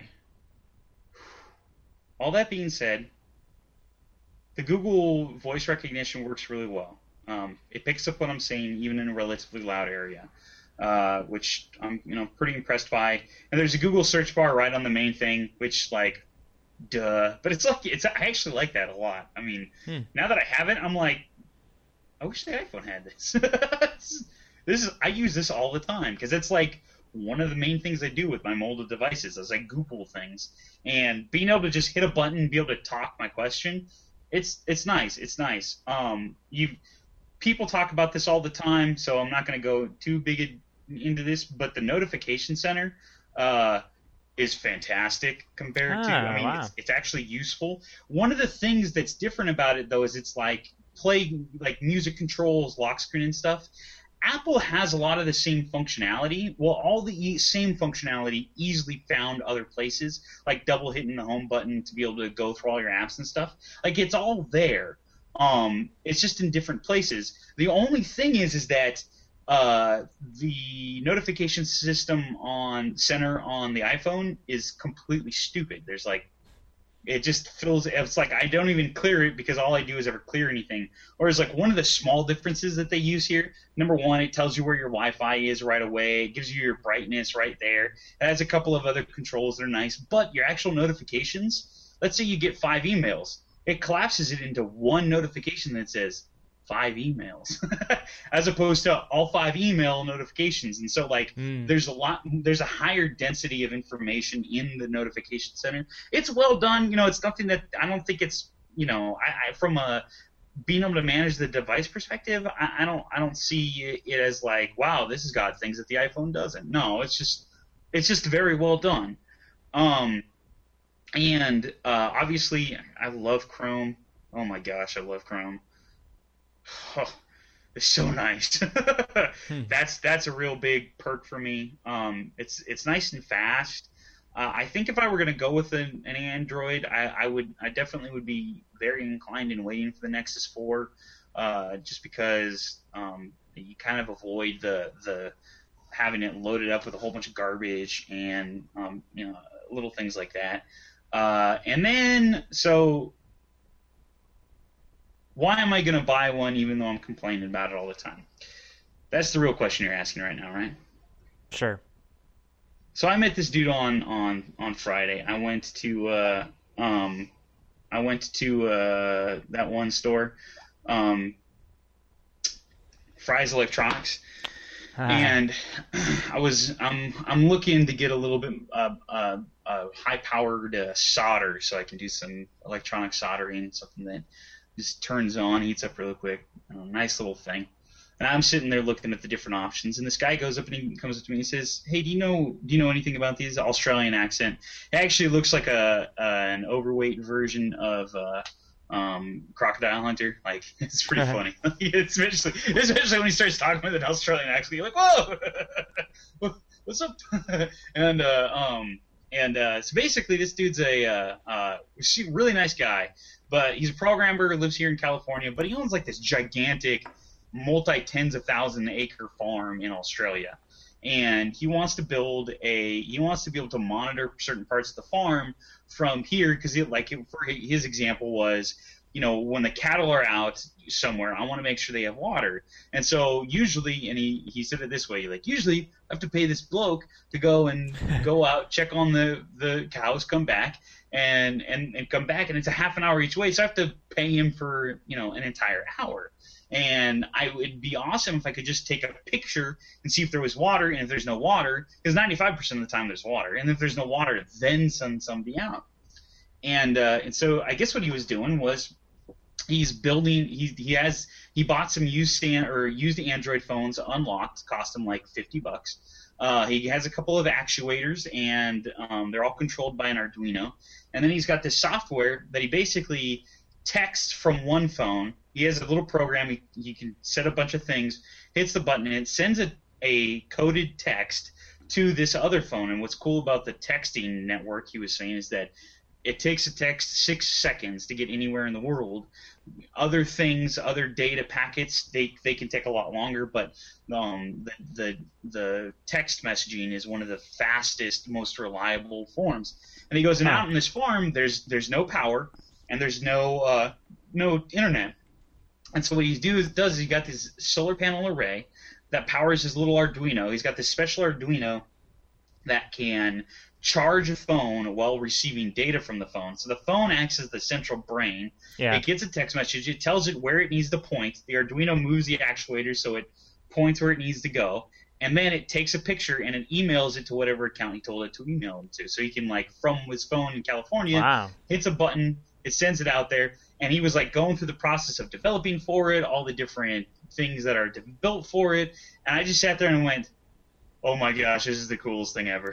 All that being said, the Google voice recognition works really well. Um, it picks up what I'm saying even in a relatively loud area, uh, which I'm you know pretty impressed by. And there's a Google search bar right on the main thing, which like, duh. But it's like it's I actually like that a lot. I mean, hmm. now that I have it, I'm like, I wish the iPhone had this. This is I use this all the time because it's like one of the main things I do with my molded devices is I Google things, and being able to just hit a button and be able to talk my question, it's it's nice. It's nice. Um, you people talk about this all the time, so I'm not going to go too big into this. But the notification center uh, is fantastic compared ah, to. I mean, wow. it's, it's actually useful. One of the things that's different about it though is it's like play like music controls, lock screen, and stuff. Apple has a lot of the same functionality. Well, all the e- same functionality easily found other places, like double hitting the home button to be able to go through all your apps and stuff. Like, it's all there. Um, it's just in different places. The only thing is, is that uh, the notification system on Center on the iPhone is completely stupid. There's like It just feels, it's like I don't even clear it because all I do is ever clear anything. Whereas like one of the small differences that they use here, number one, it tells you where your Wi-Fi is right away. It gives you your brightness right there. It has a couple of other controls that are nice. But your actual notifications, let's say you get five emails. It collapses it into one notification that says five emails as opposed to all five email notifications. And so like mm. there's a lot there's a higher density of information in the notification center. It's well done. You know, it's something that I don't think it's, you know, I, I from a being able to manage the device perspective, I, I don't I don't see it as like, wow, this has got things that the iPhone doesn't. No, it's just it's just very well done. Um and uh obviously I love Chrome. Oh my gosh, I love Chrome. Oh, it's so nice. hmm. That's that's a real big perk for me. Um, it's it's nice and fast. Uh, I think if I were going to go with an, an Android, I, I would I definitely would be very inclined in waiting for the Nexus four, uh, just because um, you kind of avoid the the having it loaded up with a whole bunch of garbage and um, you know little things like that. Uh, and then so. Why am I going to buy one even though I'm complaining about it all the time? That's the real question you're asking right now, right? Sure. So I met this dude on, on, on Friday. I went to uh, um, I went to uh, that one store, um, Fry's Electronics, uh. and I was I'm I'm looking to get a little bit uh, uh, uh, high powered uh, solder so I can do some electronic soldering, something that just turns on, heats up really quick. Uh, nice little thing. And I'm sitting there looking at the different options, and this guy goes up and he comes up to me and he says, "Hey, do you know do you know anything about these?" Australian accent. It actually looks like a uh, an overweight version of uh, um, Crocodile Hunter. Like, it's pretty funny. especially, especially when he starts talking with an Australian accent. You're like, whoa, what's up? and uh, um, and uh, so basically, this dude's a uh, uh, really nice guy, but he's a programmer, lives here in California, but he owns like this gigantic, multi tens of thousand acre farm in Australia. And he wants to build a he wants to be able to monitor certain parts of the farm from here, because like for his example was, you know, when the cattle are out somewhere, I want to make sure they have water. And so usually, and he, he said it this way, like, usually I have to pay this bloke to go and go out, check on the, the cows, come back, and, and, and come back, and it's a half an hour each way, so I have to pay him for, you know, an entire hour. And I would be awesome if I could just take a picture and see if there was water, and if there's no water, because ninety-five percent of the time there's water, and if there's no water, then send somebody out. And uh, and so I guess what he was doing was he's building. He he has he bought some used stand or used Android phones unlocked, cost him like fifty bucks. Uh, he has a couple of actuators, and um, they're all controlled by an Arduino. And then he's got this software that he basically texts from one phone. He has a little program. He, he can set a bunch of things, hits the button, and it sends a, a coded text to this other phone. And what's cool about the texting network, he was saying, is that it takes a text six seconds to get anywhere in the world. Other things, other data packets, they they can take a lot longer, but um, the, the the text messaging is one of the fastest, most reliable forms. And he goes, and out on this farm, there's there's no power, and there's no uh, no internet. And so what he do, does is he got this solar panel array that powers his little Arduino. He's got this special Arduino that can charge a phone while receiving data from the phone. So the phone acts as the central brain. Yeah. It gets a text message. It tells it where it needs to point. The Arduino moves the actuator so it points where it needs to go. And then it takes a picture and it emails it to whatever account he told it to email him to. So he can, like, from his phone in California, wow. hits a button, it sends it out there. And he was, like, going through the process of developing for it, all the different things that are built for it. And I just sat there and went, oh my gosh, this is the coolest thing ever.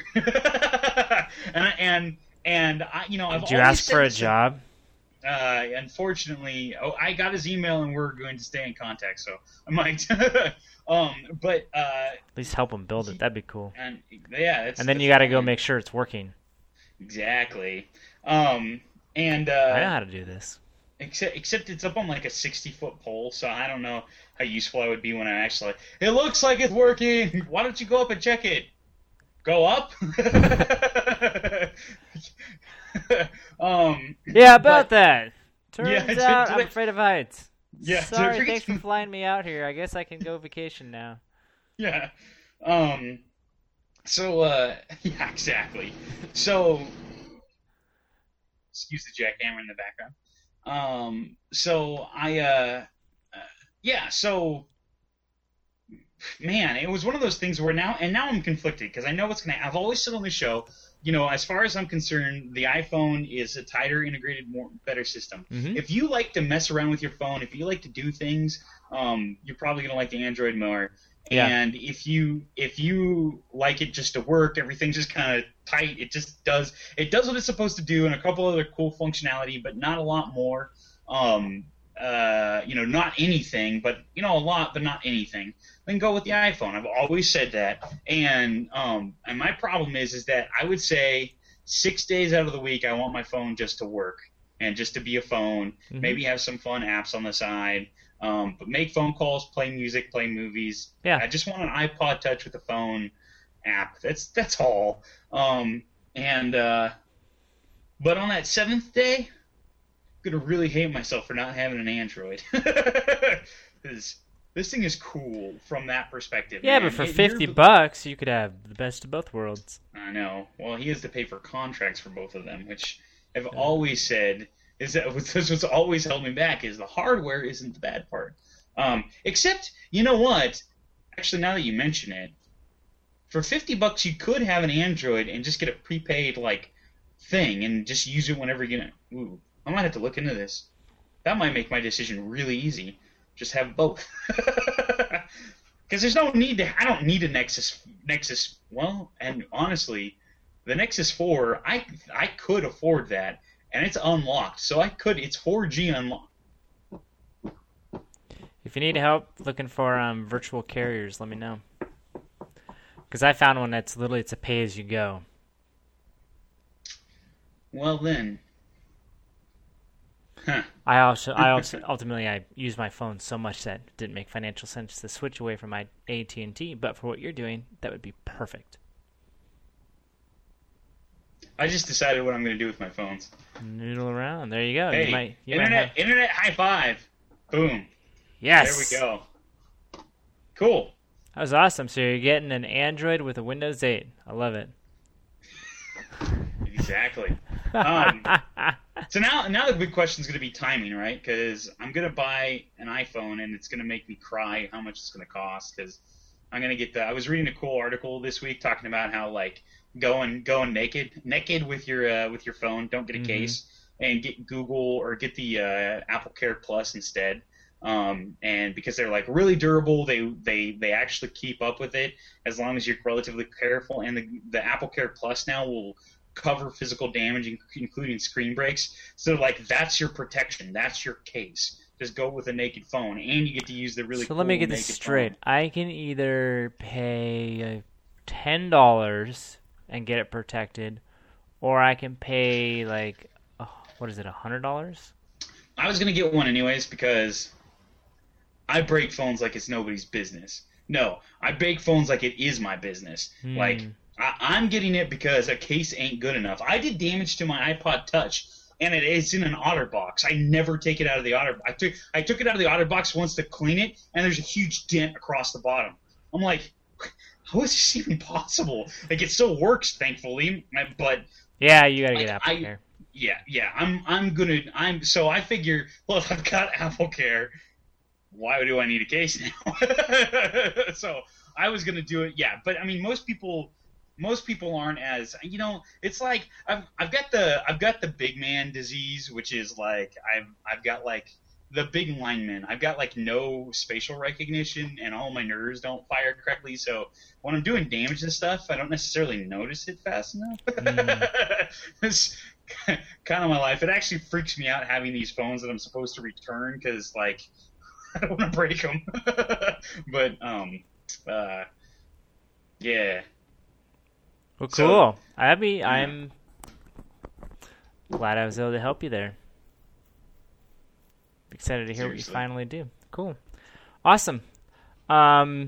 and and and I, you know, I've Did you always ask for a said, job? Uh, unfortunately, oh, I got his email and we're going to stay in contact, so I might. um, but uh, at least help him build it. That'd be cool. And yeah, that's, and then that's you got to go fine. make sure it's working. Exactly. Um, and uh, I know how to do this. Except, except it's up on like a sixty-foot pole, so I don't know how useful I would be when I actually. It looks like it's working. Why don't you go up and check it? Go up. um. Yeah, about but, that. Turns yeah, out to, to, I'm afraid of heights. Yeah. Sorry, to, thanks for flying me out here. I guess I can go vacation now. Yeah. Um. So. Uh. Yeah. Exactly. So. Excuse the jackhammer in the background. Um, so I, uh, uh, yeah, so, man, it was one of those things where now, and now I'm conflicted, because I know what's going to, I've always said on the show, you know, as far as I'm concerned, the iPhone is a tighter, integrated, more, better system. Mm-hmm. If you like to mess around with your phone, if you like to do things, um, you're probably going to like the Android more. Yeah. And if you if you like it just to work, everything's just kind of tight. It just does it does what it's supposed to do, and a couple other cool functionality, but not a lot more. Um, uh, you know, not anything, but you know, a lot, but not anything. Then go with the iPhone. I've always said that, and um, and my problem is is that I would say six days out of the week I want my phone just to work and just to be a phone. Mm-hmm. Maybe have some fun apps on the side. Um, but make phone calls, play music, play movies. Yeah. I just want an iPod Touch with a phone app. That's that's all. Um, and uh, but on that seventh day, I'm gonna really hate myself for not having an Android. Because this thing is cool from that perspective. Yeah, man. but for It- fifty you're- bucks, you could have the best of both worlds. I know. Well, he has to pay for contracts for both of them, which I've always said is that this what's always held me back is the hardware isn't the bad part. Um, except, you know what? Actually, now that you mention it, for fifty bucks you could have an Android and just get a prepaid like thing and just use it whenever you get it. Ooh, I might have to look into this. That might make my decision really easy. Just have both. Because there's no need to. I don't need a Nexus. Nexus. Well, and honestly, the Nexus four, I I could afford that. and it's unlocked. So I could. It's four G unlocked. If you need help looking for um, virtual carriers, let me know. Because I found one that's literally it's a pay as you go. Well then. Huh. I also, I also ultimately I used my phone so much that it didn't make financial sense to switch away from my A T and T. But for what you're doing, that would be perfect. I just decided what I'm going to do with my phones. Noodle around. There you go. Hey, you might, you internet, might have... internet high five. Boom. Yes. There we go. Cool. That was awesome. So you're getting an Android with a Windows eight. I love it. Exactly. Um, so now, now the big question is going to be timing, right? Because I'm going to buy an iPhone, and it's going to make me cry how much it's going to cost. Because I'm going to get the. I was reading a cool article this week talking about how like going going naked naked with your uh, with your phone. Don't get a mm-hmm. case and get Google or get the uh, Apple Care Plus instead. Um, and because they're like really durable, they, they, they actually keep up with it as long as you're relatively careful. And the, the Apple Care Plus now will cover physical damage, including screen breaks. So like that's your protection. That's your case. Just go with a naked phone, and you get to use the really. So cool let me get this straight. Phone. I can either pay ten dollars and get it protected, or I can pay like oh, what is it, a hundred dollars? I was gonna get one anyways because I break phones like it's nobody's business. No, I break phones like it is my business. Hmm. Like, I, I'm getting it because a case ain't good enough. I did damage to my iPod Touch, and it, it's in an OtterBox. I never take it out of the Otter. I took I took it out of the OtterBox once to clean it, and there's a huge dent across the bottom. I'm like, how is this even possible? Like, it still works, thankfully, but yeah, you gotta get like, Apple I, Care. Yeah, yeah. I'm I'm gonna I'm so I figure. Well, if I've got Apple Care, why do I need a case now? So I was gonna do it, yeah. But I mean, most people, most people aren't as you know. It's like I've I've got the I've got the big man disease, which is like I've I've got like the big lineman. I've got like no spatial recognition, and all my nerves don't fire correctly. So when I'm doing damage and stuff, I don't necessarily notice it fast enough. Mm. It's kind of my life. It actually freaks me out having these phones that I'm supposed to return because like. I don't want to break them, but um, uh, yeah. Well, cool. So, Abby, yeah. I'm glad I was able to help you there. Excited to hear Seriously. What you finally do. Cool, awesome. Um,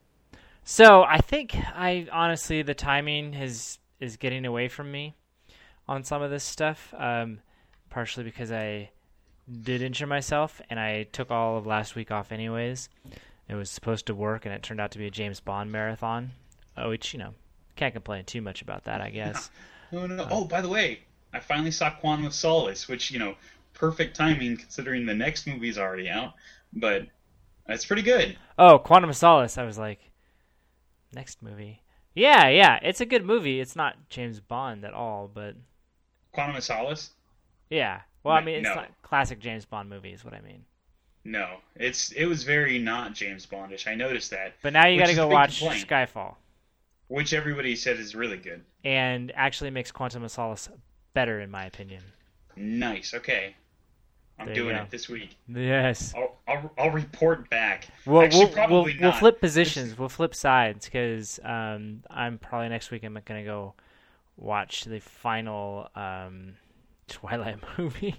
so I think I honestly the timing is is getting away from me on some of this stuff. Um, partially because I. did injure myself, and I took all of last week off anyways. It was supposed to work, and it turned out to be a James Bond marathon, which, you know, can't complain too much about that, I guess. No, no, no. Uh, oh, by the way, I finally saw Quantum of Solace, which, you know, perfect timing considering the next movie's already out, but it's pretty good. Oh, Quantum of Solace. I was like, next movie. Yeah, yeah, it's a good movie. It's not James Bond at all, but... Quantum of Solace? Yeah. Well, I mean, it's no. not classic James Bond movie is what I mean. No, it's it was very not James Bondish. I noticed that. But now you got to go watch complaint, Skyfall, which everybody said is really good, and actually makes Quantum of Solace better in my opinion. Nice. Okay, I'm there doing it this week. Yes. I'll I'll, I'll report back. Well, actually, we'll, probably we'll, not. we'll flip positions. We'll flip sides because um, I'm probably next week. I'm gonna go watch the final. Um, Twilight movie.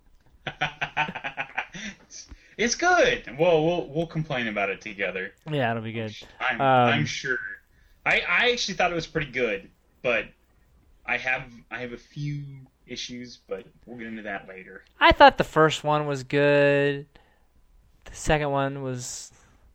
It's good. Well, we'll we'll complain about it together. Yeah, it'll be good. I'm um, I'm sure. I, I actually thought it was pretty good, but I have I have a few issues, but we'll get into that later. I thought the first one was good. The second one was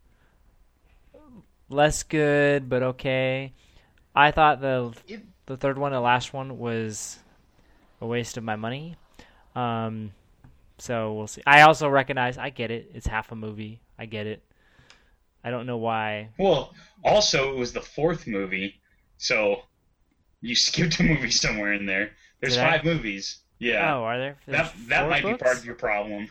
less good, but okay. I thought the it, the third one, the last one, was a waste of my money. Um, so we'll see. I also recognize, I get it. It's half a movie. I get it. I don't know why. Well, also, it was the fourth movie, so you skipped a movie somewhere in there. There's Did five I? movies. Yeah. Oh, are there? There's that that might books? be part of your problem.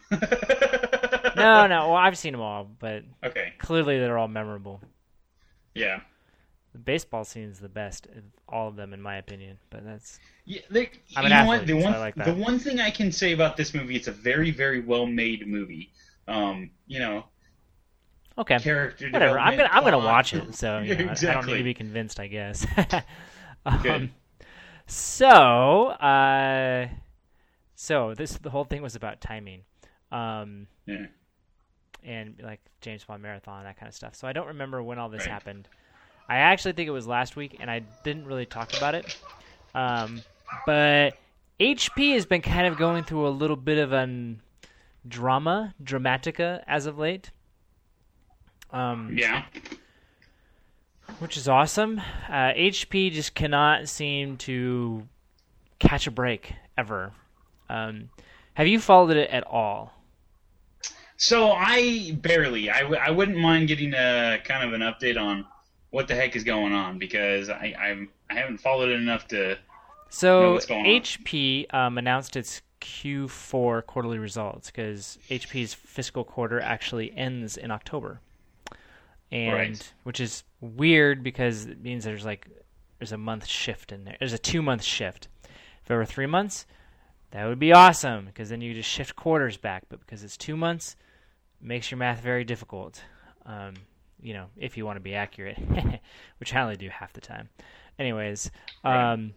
no, no. Well, I've seen them all, but okay. Clearly they're all memorable. Yeah. the baseball scene is the best of all of them, in my opinion. But that's Yeah, like, I'm you an know athlete, what? The one so I like that. the one thing I can say about this movie, it's a very very well made movie. Um, you know, okay. character Whatever. I'm development, gonna I'm gonna plot. watch it. So you know, Exactly. I don't need to be convinced, I guess. Good. um, so uh, so this the whole thing was about timing. Um, Yeah. and like James Bond Marathon, that kind of stuff. So I don't remember when all this Right. happened. I actually think it was last week, and I didn't really talk about it. Um, but H P has been kind of going through a little bit of an drama, dramatica as of late. Um, Yeah. which is awesome. Uh, H P just cannot seem to catch a break ever. Um, have you followed it at all? So I barely. I, w- I wouldn't mind getting a kind of an update on what the heck is going on because I I'm, I haven't followed it enough to know So what's going on. H P um, announced its Q four quarterly results because H P's fiscal quarter actually ends in October, and Right. which is weird because it means there's like there's a month shift in there. There's a two month shift. If it were three months, that would be awesome because then you just shift quarters back. But because it's two months, it makes your math very difficult. Um, you know, if you want to be accurate, which I only do half the time. Anyways. Um,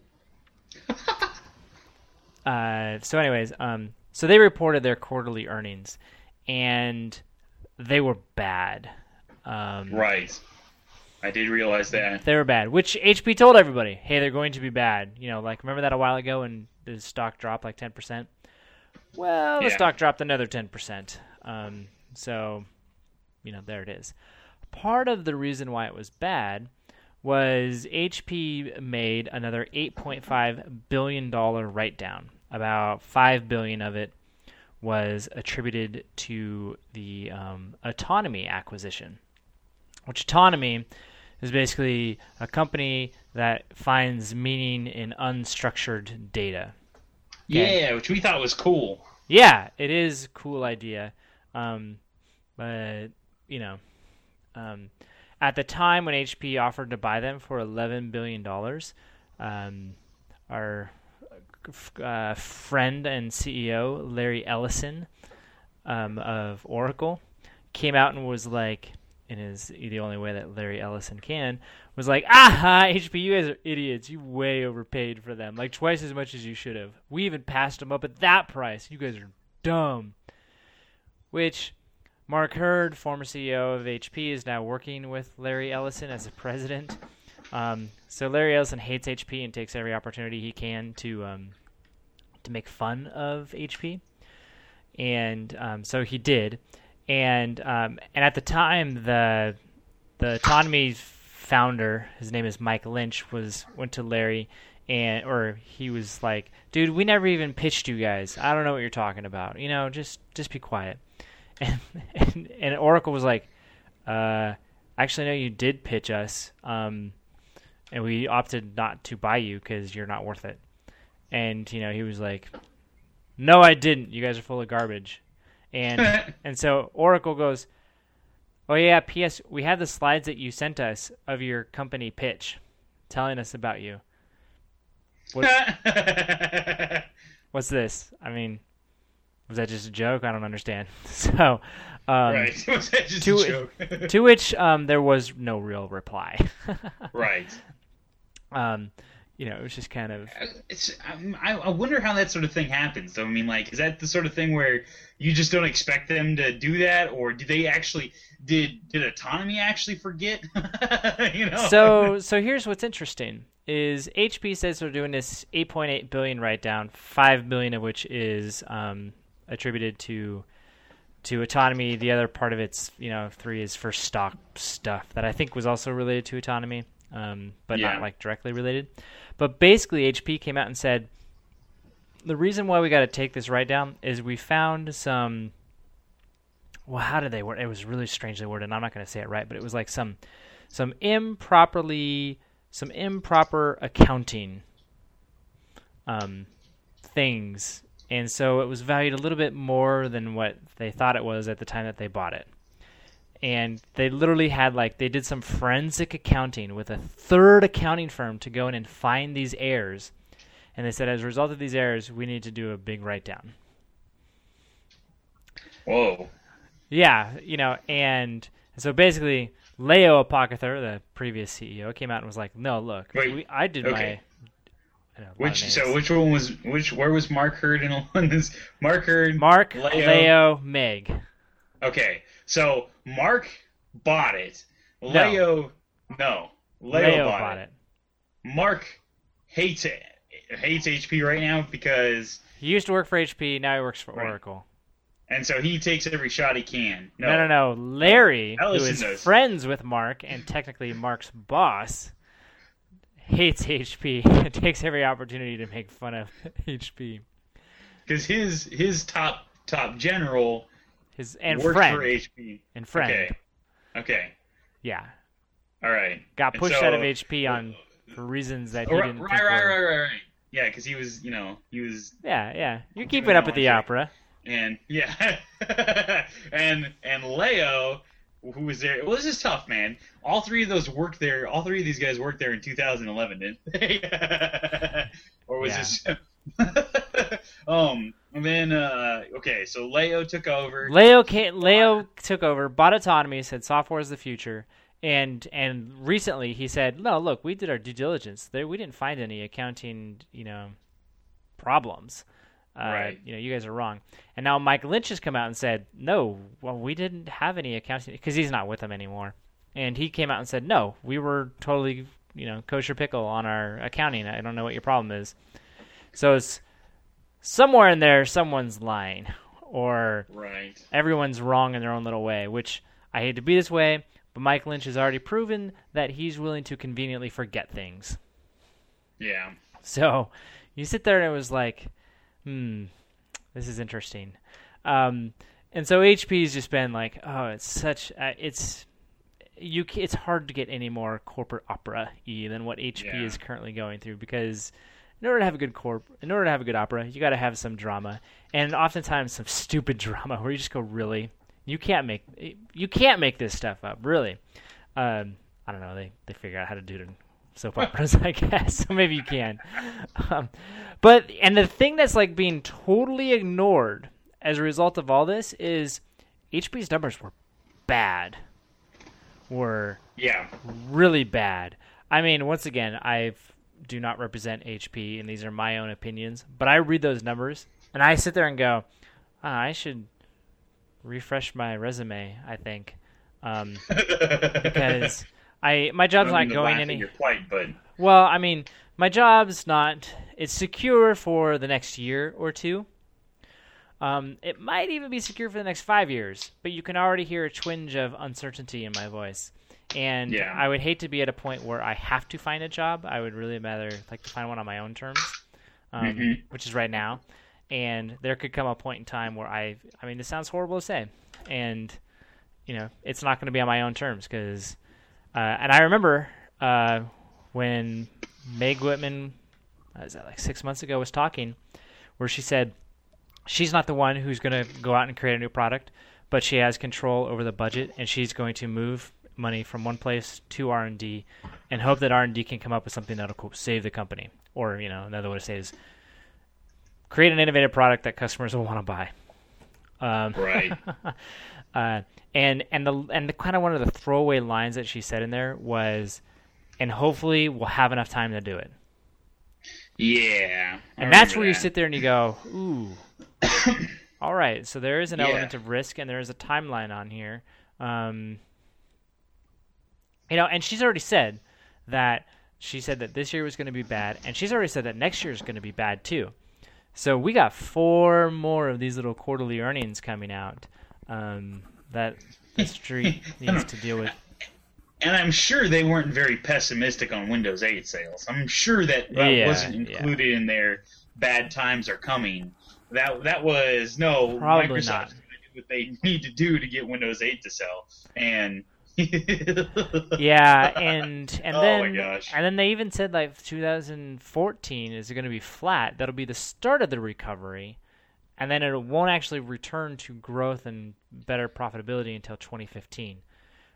Uh, so anyways, um, so they reported their quarterly earnings, and they were bad. Um, Right. I did realize that. They were bad, which H P told everybody, hey, they're going to be bad. You know, like, remember that a while ago when the stock dropped like ten percent? Well, the Yeah. stock dropped another ten percent. Um, so, you know, there it is. Part of the reason why it was bad was H P made another eight point five billion dollars write-down. About five billion dollars of it was attributed to the um, Autonomy acquisition, which Autonomy is basically a company that finds meaning in unstructured data. Okay. Yeah, which we thought was cool. Yeah, it is a cool idea. Um, but, you know, um, at the time when H P offered to buy them for eleven billion dollars, um, our uh, friend and C E O, Larry Ellison um, of Oracle, came out and was like, in his the only way that Larry Ellison can, was like, aha, H P, you guys are idiots. You way overpaid for them, like twice as much as you should have. We even passed them up at that price. You guys are dumb. Which Mark Hurd, former C E O of H P, is now working with Larry Ellison as a president. Um, so Larry Ellison hates H P and takes every opportunity he can to um, to make fun of H P, and um, so he did. And um, and at the time, the the Autonomy founder, his name is Mike Lynch, was went to Larry, and or he was like, "Dude, we never even pitched you guys. I don't know what you're talking about. You know, just just be quiet." And and, and Oracle was like, uh, "Actually, no, you did pitch us, um, and we opted not to buy you because you're not worth it." And you know, he was like, "No, I didn't. You guys are full of garbage." And and so Oracle goes, "Oh yeah, P S we have the slides that you sent us of your company pitch, telling us about you. What, what's this? I mean, was that just a joke? I don't understand." So, um, Right. Was that just to, a joke? to which um, there was no real reply. Right. Um, you know, it was just kind of. It's, um, I, I wonder how that sort of thing happens. So, I mean, like, is that the sort of thing where you just don't expect them to do that, or do they actually did did Autonomy actually forget? You know. So, so here's what's interesting: is H P says they're doing this eight point eight billion write down, five billion of which is um, attributed to to Autonomy. The other part of it's, you know, three is for stock stuff that I think was also related to Autonomy, um, but Yeah. not like directly related. But basically, H P came out and said, the reason why we got to take this write down is we found some. Well, how did they word? It was really strangely worded, and I'm not going to say it right, but it was like some, some improperly, some improper accounting, um, things, and so it was valued a little bit more than what they thought it was at the time that they bought it. and they literally had like they did some forensic accounting with a third accounting firm to go in and find these errors, and they said as a result of these errors, we need to do a big write down. Whoa. Yeah, you know, and so basically, Leo Apothecary, the previous C E O, came out and was like, "No, look, Wait, we, I did okay. my." I know, a lot of Which names. so which one was which? Where was Mark Hurd in all this? Mark Hurd, Mark, Leo. Leo, Meg. Okay, so Mark bought it. Leo, no, Leo, Leo bought, bought it. it. Mark hates it. Hates H P right now because, He used to work for H P. Now he works for Right. Oracle. and so he takes every shot he can. No, No, no, no. Larry, who Ellison is does. friends with Mark and technically Mark's boss, hates H P and takes every opportunity to make fun of H P. because his his top top general His and worked friend for H P. and friend. Okay, okay, Yeah, all right. got And pushed so- out of H P on for reasons that he Right, didn't. right, think right, were- right, right, right. Yeah, because he was, you know, he was Yeah, yeah. You're Doing keeping up that at the one, opera. And yeah, and and Leo, who was there? Well, this is tough, man. All three of those worked there. All three of these guys worked there in two thousand eleven, didn't they? Or was Yeah. this? um. And then, uh, okay, so Leo took over. Leo came, Leo took over, bought Autonomy, said software is the future, and and recently he said, no, look, we did our due diligence. There, we didn't find any accounting, you know, problems. Uh, Right. You know, you guys are wrong. And now Mike Lynch has come out and said, no, well, we didn't have any accounting because he's not with them anymore. And he came out and said, no, we were totally, you know, kosher pickle on our accounting. I don't know what your problem is. So it's somewhere in there, someone's lying, or Right. everyone's wrong in their own little way, which I hate to be this way, but Mike Lynch has already proven that he's willing to conveniently forget things. Yeah. So you sit there and it was like, hmm, this is interesting. Um, and so H P's just been like, oh, it's such, uh, it's, you, ca- it's hard to get any more corporate opera-y than what H P Yeah. is currently going through, because in order to have a good corp, in order to have a good opera, you got to have some drama, and oftentimes some stupid drama where you just go, really, you can't make, you can't make this stuff up, really. Um, I don't know. They they figure out how to do it in soap operas, I guess. So maybe you can. Um, but and the thing that's like being totally ignored as a result of all this is H P's numbers were bad. Were Yeah. really bad. I mean, once again, I do not represent H P, and these are my own opinions. But I read those numbers, and I sit there and go, ah, I should refresh my resume, I think. Um, because I my job's I don't not mean to going laugh at any. your plight, but Well, I mean, my job's not. It's secure for the next year or two. Um, it might even be secure for the next five years, but you can already hear a twinge of uncertainty in my voice. And Yeah. I would hate to be at a point where I have to find a job. I would really rather like to find one on my own terms, um, Mhm. which is right now. And there could come a point in time where I, I mean, this sounds horrible to say, and you know, it's not going to be on my own terms because, uh, and I remember uh, when Meg Whitman, what was that like six months ago, was talking, where she said she's not the one who's going to go out and create a new product, but she has control over the budget, and she's going to move money from one place to R and D and hope that R and D can come up with something that'll quote, save the company. Or, you know, another way to say it is create an innovative product that customers will want to buy. Um, right. uh, and and the and the kind of one of the throwaway lines that she said in there was, and hopefully we'll have enough time to do it. Yeah. I And that's remember where you that. sit there and you go, ooh, all right. So there is an Yeah. element of risk, and there is a timeline on here. Um, you know, and she's already said that she said that this year was going to be bad, and she's already said that next year is going to be bad too. So we got four more of these little quarterly earnings coming out um, that the street needs to deal with. And I'm sure they weren't very pessimistic on Windows eight sales. I'm sure that, that Yeah, wasn't yeah. included in their bad times are coming. That that was no Probably Microsoft's not. going to do what they need to do to get Windows eight to sell. And Yeah, and and Oh then my gosh. and then they even said like two thousand fourteen is going to be flat. That'll be the start of the recovery, and then it won't actually return to growth and better profitability until twenty fifteen.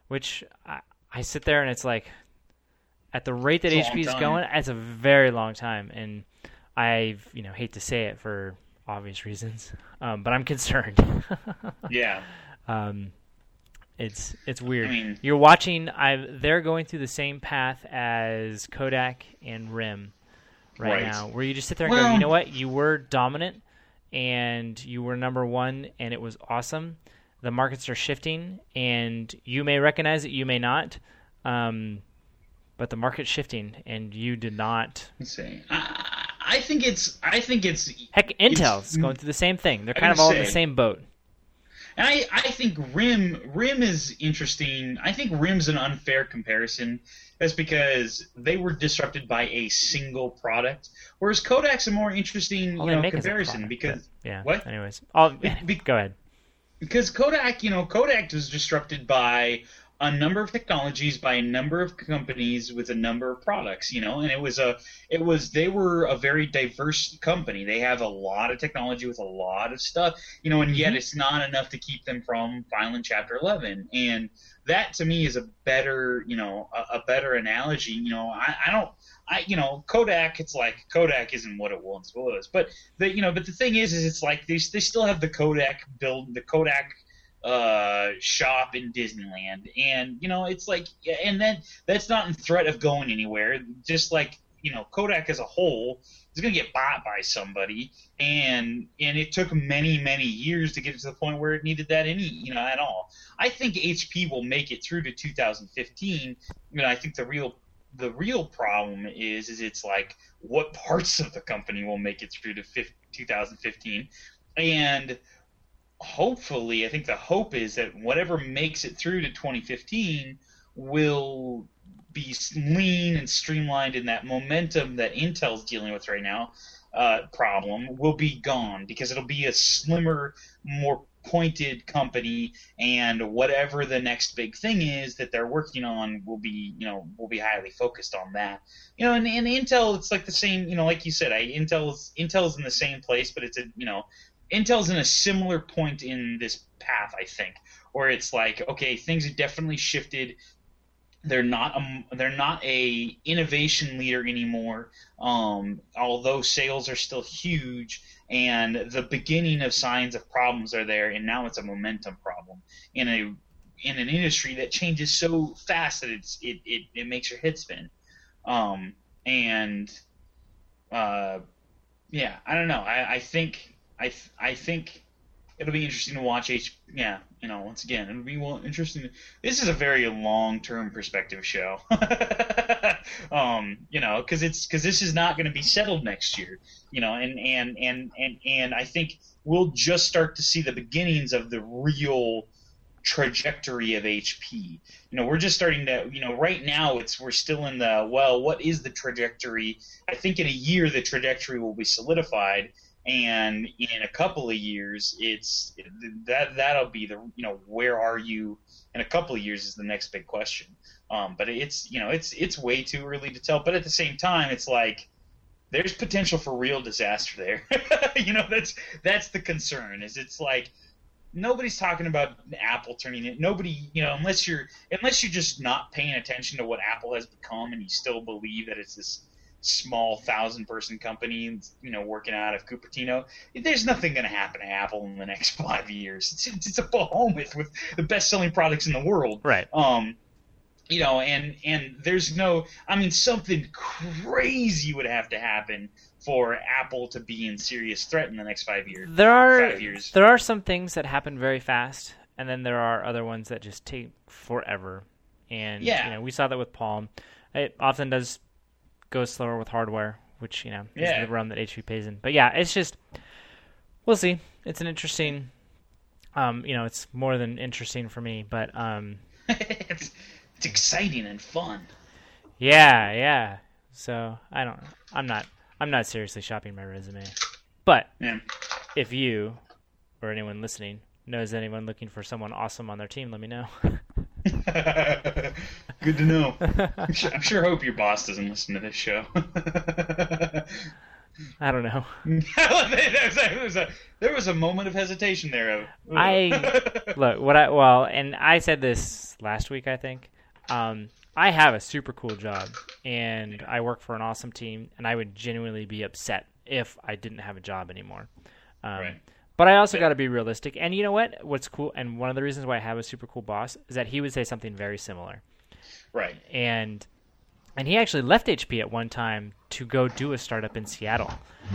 which I, I sit there and it's like, at the rate that It's a H P is long time. going, it's a very long time, and I you know hate to say it for obvious reasons, um, but I'm concerned. Yeah. Um, it's it's weird. I mean- You're watching. I they're going through the same path as Kodak and RIM right, Right. now, where you just sit there and go, Well- you know what? You were dominant, and you were number one, and it was awesome. The markets are shifting, and you may recognize it, you may not. Um, but the market's shifting, and you did not. Let's see. I, I think it's. I think it's. Heck, Intel's It's- going through the same thing. They're I kind of was all gonna in the say- same boat. And I, I think RIM RIM is interesting. I think RIM's an unfair comparison. That's because they were disrupted by a single product, whereas Kodak's a more interesting All you they know make is a comparison product, because but, yeah. what? Anyways, I'll, be- go ahead. because Kodak, you know, Kodak was disrupted by a number of technologies, by a number of companies with a number of products, you know, and it was a, it was, they were a very diverse company. They have a lot of technology with a lot of stuff, you know, and yet Mhm. it's not enough to keep them from filing Chapter eleven. And that to me is a better, you know, a, a better analogy. You know, I, I don't, I, you know, Kodak, it's like Kodak isn't what it once was, but the, you know, but the thing is, is it's like they, they still have the Kodak build, the Kodak uh shop in Disneyland, and you know it's like, and then that's not in threat of going anywhere. Just like, you know, Kodak as a whole is going to get bought by somebody, and and it took many many years to get to the point where it needed that any you know at all. I think H P will make it through to two thousand fifteen. You know, I think the real the real problem is is it's like what parts of the company will make it through to two thousand fifteen, and hopefully, I think the hope is that whatever makes it through to twenty fifteen will be lean and streamlined, and that momentum that Intel's dealing with right now, uh, problem, will be gone, because it'll be a slimmer, more pointed company, and whatever the next big thing is that they're working on will be, you know, will be highly focused on that. You know, and, and Intel, it's like the same, you know, like you said, I, Intel's Intel's in the same place, but it's a, you know, Intel's in a similar point in this path, I think, where it's like, okay, things have definitely shifted. They're not a, they're not a innovation leader anymore, um, although sales are still huge, and the beginning of signs of problems are there, and now it's a momentum problem in a in an industry that changes so fast that it's it, it, it makes your head spin. Um, and uh, yeah, I don't know. I, I think. I th- I think it'll be interesting to watch H. Yeah, you know, once again, it'll be well interesting. This is a very long term perspective show. um, you know, because it's because this is not going to be settled next year. You know, and and and and and I think we'll just start to see the beginnings of the real trajectory of H P. You know, we're just starting to, you know, right now it's we're still in the, well, what is the trajectory? I think in a year the trajectory will be solidified. And in a couple of years, it's that that'll be the, you know, where are you in a couple of years is the next big question. Um, but it's, you know, it's it's way too early to tell. But at the same time, it's like there's potential for real disaster there. You know, that's that's the concern. Is it's like nobody's talking about Apple turning it. Nobody, you know, unless you're unless you're just not paying attention to what Apple has become, and you still believe that it's this small thousand person company, you know, working out of Cupertino. There's nothing going to happen to Apple in the next five years. It's, it's a behemoth with the best selling products in the world. Right. Um, you know, and, and there's no, I mean, something crazy would have to happen for Apple to be in serious threat in the next five years. There are, five years. there are some things that happen very fast, and then there are other ones that just take forever. And, Yeah. you know, we saw that with Palm. It often does go slower with hardware, which, you know, is Yeah. the realm that H P pays in. But yeah, it's just, we'll see. It's an interesting, um, you know, it's more than interesting for me, but um, it's, it's exciting and fun. yeah, yeah. So I don't, I'm not, I'm not seriously shopping my resume. But Yeah. if you or anyone listening knows anyone looking for someone awesome on their team, let me know. Good to know. I'm sure, I'm sure hope your boss doesn't listen to this show. I don't know. there, was a, there, was a, there was a moment of hesitation there. I look what I well, and I said this last week. I think um, I have a super cool job, and I work for an awesome team, and I would genuinely be upset if I didn't have a job anymore. Um, right. But I also got to be realistic. And you know what? What's cool, and one of the reasons why I have a super cool boss is that he would say something very similar. Right. And and he actually left H P at one time to go do a startup in Seattle,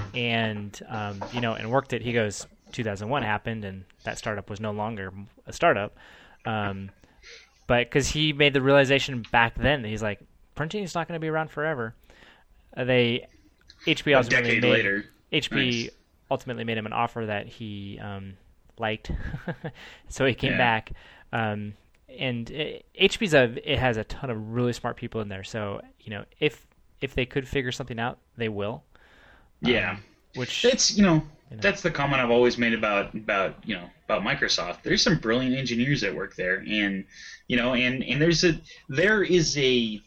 and um, you know, and worked it. He goes, two thousand one happened, and that startup was no longer a startup. Um, but because he made the realization back then that he's like, printing is not going to be around forever. Uh, they H P A ultimately decade made, later. H P Nice. ultimately made him an offer that he um, liked, so he came Yeah. back. Um, and it, H P's a it has a ton of really smart people in there. So you know, if if they could figure something out, they will. Yeah. Um, which It's, you know, you know. that's the comment I've always made about, about, you know, about Microsoft. There's some brilliant engineers that work there. And, you know, and, and there's a, there is a,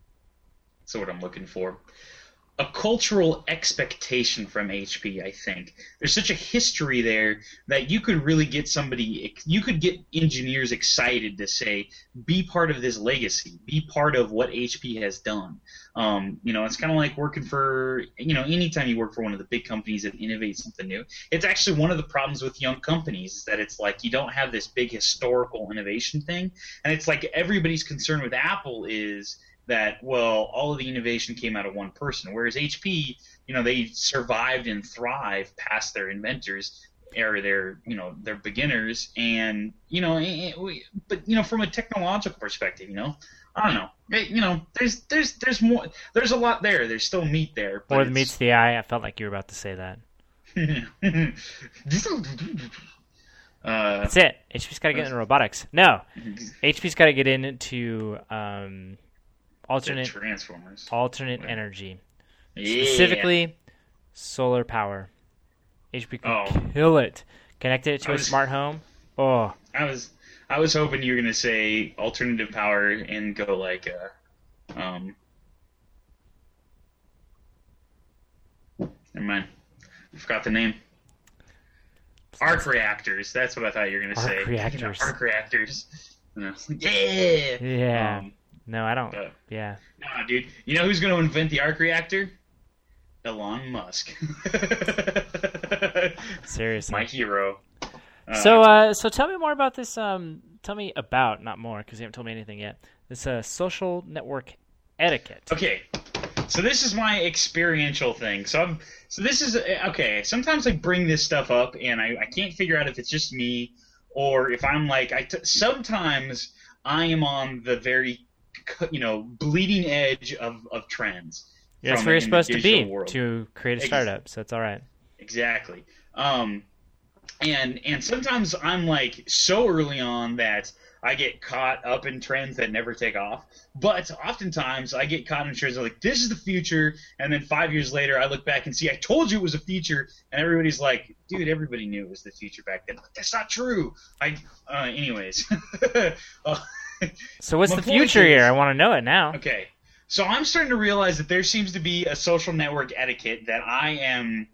that's what I'm looking for. A cultural expectation from H P, I think. There's such a history there that you could really get somebody, you could get engineers excited to say, be part of this legacy, be part of what H P has done. Um, you know, it's kind of like working for, you know, anytime you work for one of the big companies that innovates something new. It's actually one of the problems with young companies is that it's like you don't have this big historical innovation thing. And it's like everybody's concern with Apple is that, well, all of the innovation came out of one person, whereas H P, you know, they survived and thrived past their inventors or their, you know, their beginners, and you know, but you know, from a technological perspective, you know, I don't know, it, you know, there's there's there's more, there's a lot there. There's still meat there. But more than meets the eye. I felt like you were about to say that. uh, That's it. H P's got to get into robotics. No, H P's got to get into um, alternate Transformers, alternate Right. energy, yeah. specifically solar power. H P can Oh. kill it. Connected it to I a was- smart home. Oh, I was I was hoping you were gonna say alternative power and go like uh um never mind. I forgot the name. Arc reactors. That's what I thought you were gonna Arc say. reactors. Arc reactors. And I was like, yeah. yeah. Um, no, I don't. but, Yeah. nah, dude. You know who's gonna invent the arc reactor? Elon Musk. Seriously. My hero. Uh, So, uh, so tell me more about this. Um, tell me about, not more, because you haven't told me anything yet. This uh, social network etiquette. Okay, so this is my experiential thing. So I'm, so this is okay. Sometimes I bring this stuff up, and I, I can't figure out if it's just me or if I'm like I. T- sometimes I am on the very, you know, bleeding edge of, of trends. Yeah, that's from where you're in the supposed to digital be world. to create a Ex- startup. So it's all right. Exactly. Um, and and sometimes I'm like so early on that I get caught up in trends that never take off. But oftentimes I get caught in trends that are like, this is the future, and then five years later I look back and see I told you it was a future, and everybody's like, dude, everybody knew it was the future back then. But that's not true. I uh, anyways. uh, So what's My the point future is- here? I want to know it now. Okay, so I'm starting to realize that there seems to be a social network etiquette that I am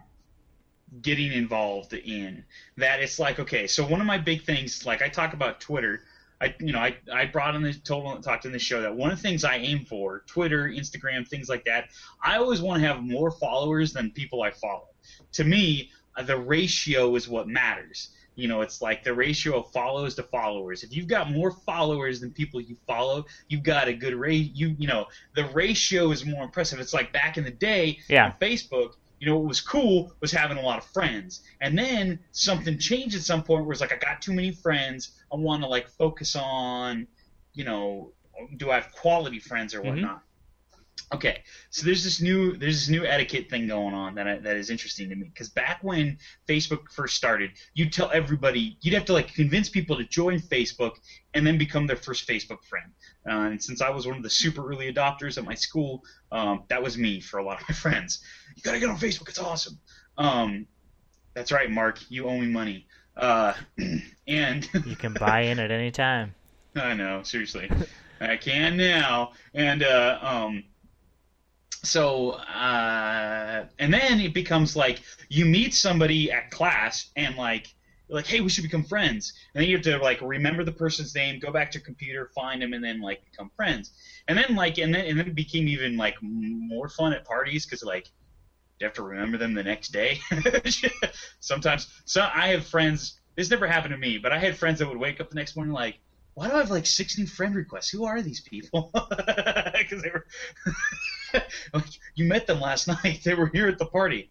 getting involved in. That it's like, okay, so one of my big things, like I talk about Twitter, I you know I, I brought on this told talked in this show that one of the things I aim for, Twitter, Instagram, things like that, I always want to have more followers than people I follow. To me, uh, the ratio is what matters. You know, it's like the ratio of follows to followers. If you've got more followers than people you follow, you've got a good rate. You you know, the ratio is more impressive. It's like back in the day Yeah. on Facebook, you know, what was cool was having a lot of friends. And then something changed at some point where it's like, I got too many friends. I want to like focus on, you know, do I have quality friends or whatnot? Okay, so there's this new there's this new etiquette thing going on that I, that is interesting to me, because back when Facebook first started, you'd tell everybody, you'd have to like convince people to join Facebook and then become their first Facebook friend. Uh, and since I was one of the super early adopters at my school, um, that was me for a lot of my friends. You gotta get on Facebook, it's awesome. Um, that's right, Mark, you owe me money. Uh, and You can buy in at any time. I know, seriously. I can now. And uh, um, so uh, uh, and then it becomes like you meet somebody at class and like you're like, hey, we should become friends. And then you have to like remember the person's name, go back to your computer, find them, and then like become friends. And then like and then and then it became even like more fun at parties because like you have to remember them the next day. Sometimes, so I have friends. This never happened to me, but I had friends that would wake up the next morning like, why do I have like sixteen friend requests? Who are these people? Because they were like, you met them last night. They were here at the party.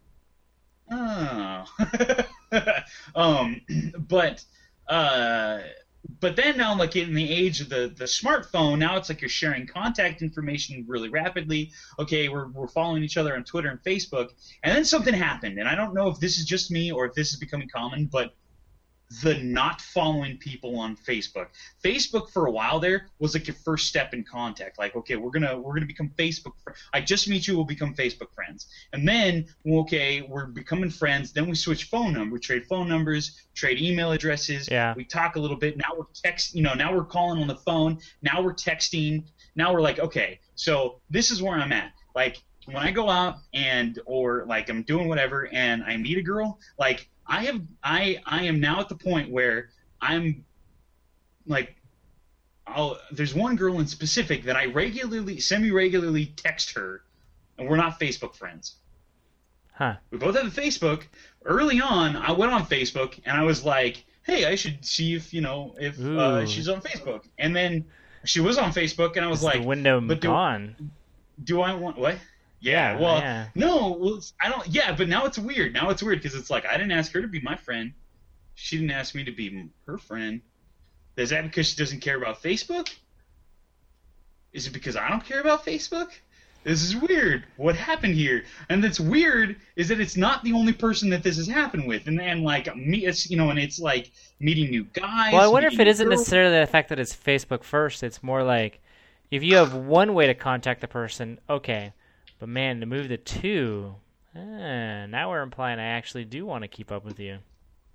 Oh. um, but uh, but then now, like in the age of the, the smartphone, now it's like you're sharing contact information really rapidly. Okay, we're we're following each other on Twitter and Facebook, and then something happened, and I don't know if this is just me or if this is becoming common, but the not following people on Facebook. Facebook for a while there was like your first step in contact. Like, okay, we're gonna we're gonna become Facebook. Fr- I just meet you, we'll become Facebook friends. And then, well, okay, we're becoming friends. Then we switch phone number, we trade phone numbers, trade email addresses. Yeah. We talk a little bit. Now we're text. You know, now we're calling on the phone. Now we're texting. Now we're like, okay, so this is where I'm at. Like when I go out and or like I'm doing whatever and I meet a girl, like. I have I I am now at the point where I'm like I'll there's one girl in specific that I regularly semi regularly text her and we're not Facebook friends. Huh. We both have a Facebook. Early on I went on Facebook and I was like, hey, I should see if you know if uh, she's on Facebook. And then she was on Facebook and I was Is like, the window but do, gone. Do I want what? Yeah, Yeah, well, yeah. no, well, I don't. Yeah, but now it's weird. Now it's weird because it's like I didn't ask her to be my friend. She didn't ask me to be her friend. Is that because she doesn't care about Facebook? Is it because I don't care about Facebook? This is weird. What happened here? And that's weird is that it's not the only person that this has happened with. And then like me, it's you know, and it's like meeting new guys. Well, I wonder if meeting it isn't girls. necessarily the fact that it's Facebook first. It's more like if you have one way to contact the person, okay. But man, to move to two, ah, now we're implying I actually do want to keep up with you.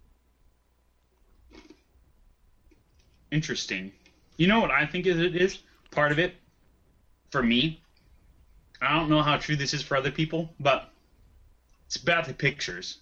Interesting. You know what I think is it is? Part of it, for me, I don't know how true this is for other people, but it's about the pictures.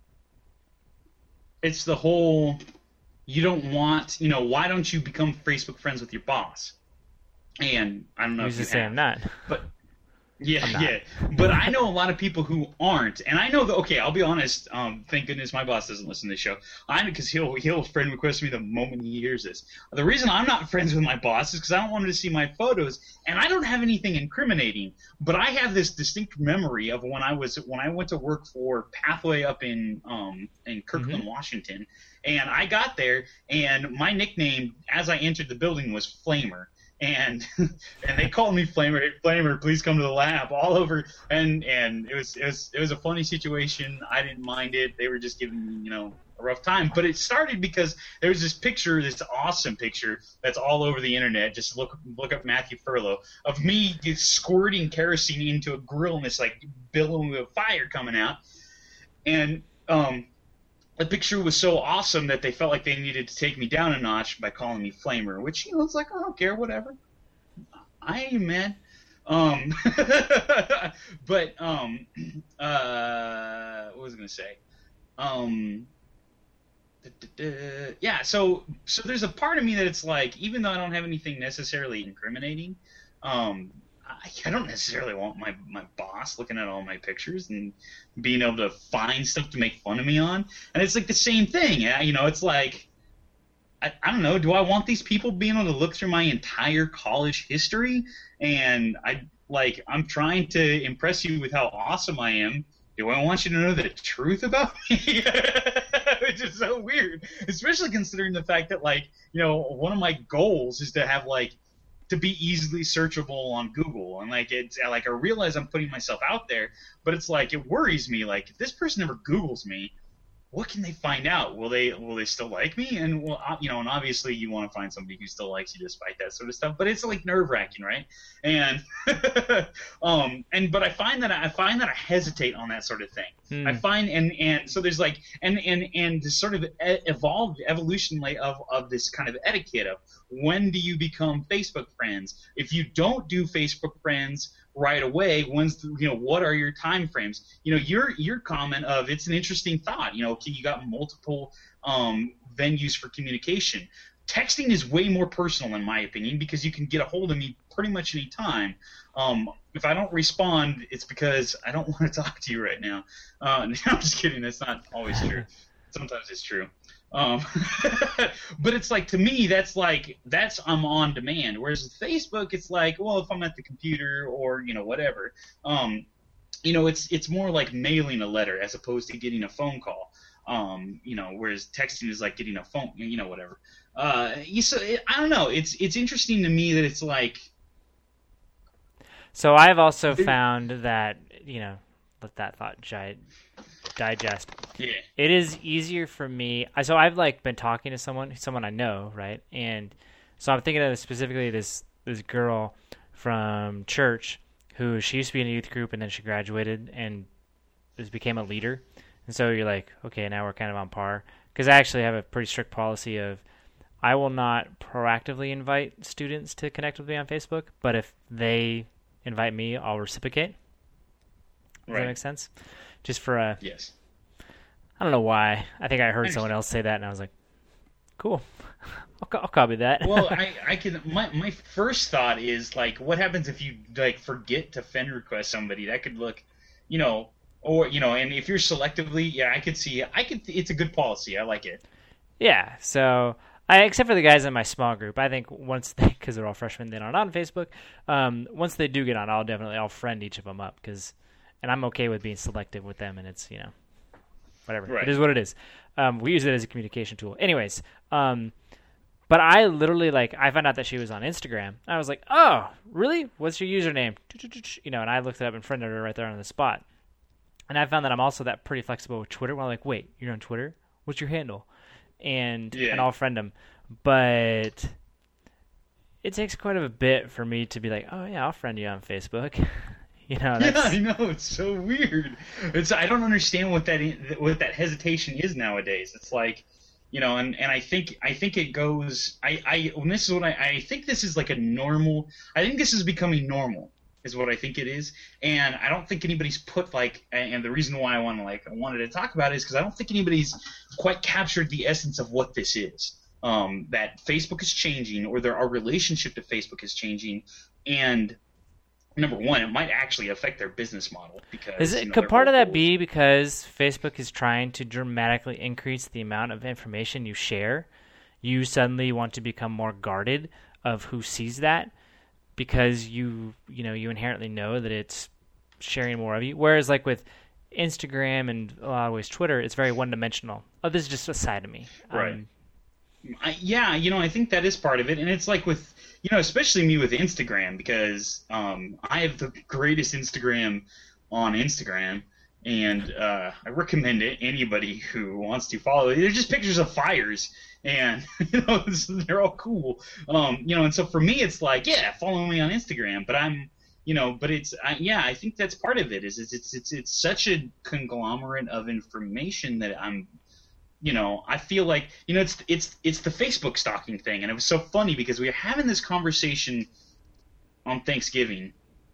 It's the whole, you don't want, you know, why don't you become Facebook friends with your boss? And I don't know Who's if you to say have, I'm not? but yeah, I'm not. yeah. But I know a lot of people who aren't, and I know that. Okay, I'll be honest. Um, thank goodness my boss doesn't listen to this show. I because he'll he'll friend request me the moment he hears this. The reason I'm not friends with my boss is because I don't want him to see my photos, and I don't have anything incriminating. But I have this distinct memory of when I was when I went to work for Pathway up in um in Kirkland, Mm-hmm. Washington, and I got there, and my nickname as I entered the building was Flamer. And and they called me Flamer. Hey, Flamer, please come to the lab. All over, and and it was it was it was a funny situation. I didn't mind it. They were just giving me you know a rough time. But it started because there was this picture, this awesome picture that's all over the internet. Just look look up Matthew Furlow of me squirting kerosene into a grill and this like billowing of fire coming out. And um. The picture was so awesome that they felt like they needed to take me down a notch by calling me Flamer, which, you know, it's like, I don't care, whatever. I ain't mad. Um, but, um, uh, what was I going to say? Um, da, da, da, yeah, so, so there's a part of me that it's like, even though I don't have anything necessarily incriminating, um, I, I don't necessarily want my, my boss looking at all my pictures and being able to find stuff to make fun of me on. And it's like the same thing. You know, it's like, I, I don't know, do I want these people being able to look through my entire college history? And I like, I'm trying to impress you with how awesome I am. Do I want you to know the truth about me? Which is so weird, especially considering the fact that, like, you know, one of my goals is to have, like, to be easily searchable on Google. And like it's like I realize I'm putting myself out there, but it's like it worries me. Like if this person ever Googles me, what can they find out? Will they will they still like me? And well, you know, and obviously you want to find somebody who still likes you despite that sort of stuff. But it's like nerve wracking, right? And um and but I find that I find that I hesitate on that sort of thing. Hmm. I find and and so there's like and and and this sort of e- evolved evolution like of of this kind of etiquette of when do you become Facebook friends? If you don't do Facebook friends right away. When's the, you know, what are your time frames? You know, your your comment of it's an interesting thought. You know, you got multiple um, venues for communication. Texting is way more personal, in my opinion, because you can get a hold of me pretty much any time. Um, if I don't respond, it's because I don't want to talk to you right now. Uh, no, I'm just kidding. That's not always true. Sometimes it's true. Um, but it's like, to me, that's like, that's I'm on demand. Whereas with Facebook, it's like, well, if I'm at the computer or, you know, whatever, um, you know, it's it's more like mailing a letter as opposed to getting a phone call. Um, you know, whereas texting is like getting a phone, you know, whatever. Uh, you so it, I don't know. It's it's interesting to me that it's like. So I've also found that, you know, let that thought gi- digest. Yeah. It is easier for me. So I've like been talking to someone, someone I know, right? And so I'm thinking of specifically this this girl from church who she used to be in a youth group and then she graduated and just became a leader. And so you're like, okay, now we're kind of on par. Because I actually have a pretty strict policy of I will not proactively invite students to connect with me on Facebook, but if they invite me, I'll reciprocate. Does Right. that make sense? Just for a... Yes. I don't know why. I think I heard someone else say that, and I was like, cool. I'll, co- I'll copy that. Well, I, I can. My, my first thought is, like, what happens if you, like, forget to friend request somebody? That could look, you know... Or, you know, and if you're selectively, yeah, I could see, I could, it's a good policy. I like it. Yeah, so, I, except for the guys in my small group, I think once they, because they're all freshmen, they aren't on Facebook, um, once they do get on, I'll definitely, I'll friend each of them up, because, and I'm okay with being selective with them, and it's, you know, whatever. Right. It is what it is. Um, we use it as a communication tool. Anyways, um, but I literally, like, I found out that she was on Instagram, and I was like, oh, really? What's your username? You know, and I looked it up and friended her right there on the spot. And I found that I'm also that pretty flexible with Twitter. Where I'm like, wait, you're on Twitter? What's your handle? And Yeah. and I'll friend them. But it takes quite a bit for me to be like, oh yeah, I'll friend you on Facebook. you know? That's... Yeah, I know. It's so weird. It's I don't understand what that what that hesitation is nowadays. It's like, you know, and, and I think I think it goes. I I when this is what I I think this is like a normal. I think this is becoming normal. Is what I think it is, and I don't think anybody's put like, and the reason why I want to like I wanted to talk about it is because I don't think anybody's quite captured the essence of what this is. Um, that Facebook is changing, or their our relationship to Facebook is changing, and number one, it might actually affect their business model because is it you know, could part of that goals. be because Facebook is trying to dramatically increase the amount of information you share? You suddenly want to become more guarded of who sees that. Because you you know you inherently know that it's sharing more of you, whereas like with Instagram and a lot of ways Twitter, it's very one dimensional. Oh, this is just a side of me, right? Um, I, yeah, you know, I think that is part of it, and it's like with you know, especially me with Instagram because um, I have the greatest Instagram on Instagram, and uh, I recommend it anybody who wants to follow it. They're just pictures of fires. And you know they're all cool, um, you know. And so for me, it's like, yeah, follow me on Instagram. But I'm, you know, but it's, I, yeah, I think that's part of it. Is it's it's it's it's such a conglomerate of information that I'm, you know, I feel like, you know, it's it's it's the Facebook stalking thing, and it was so funny because we were having this conversation on Thanksgiving.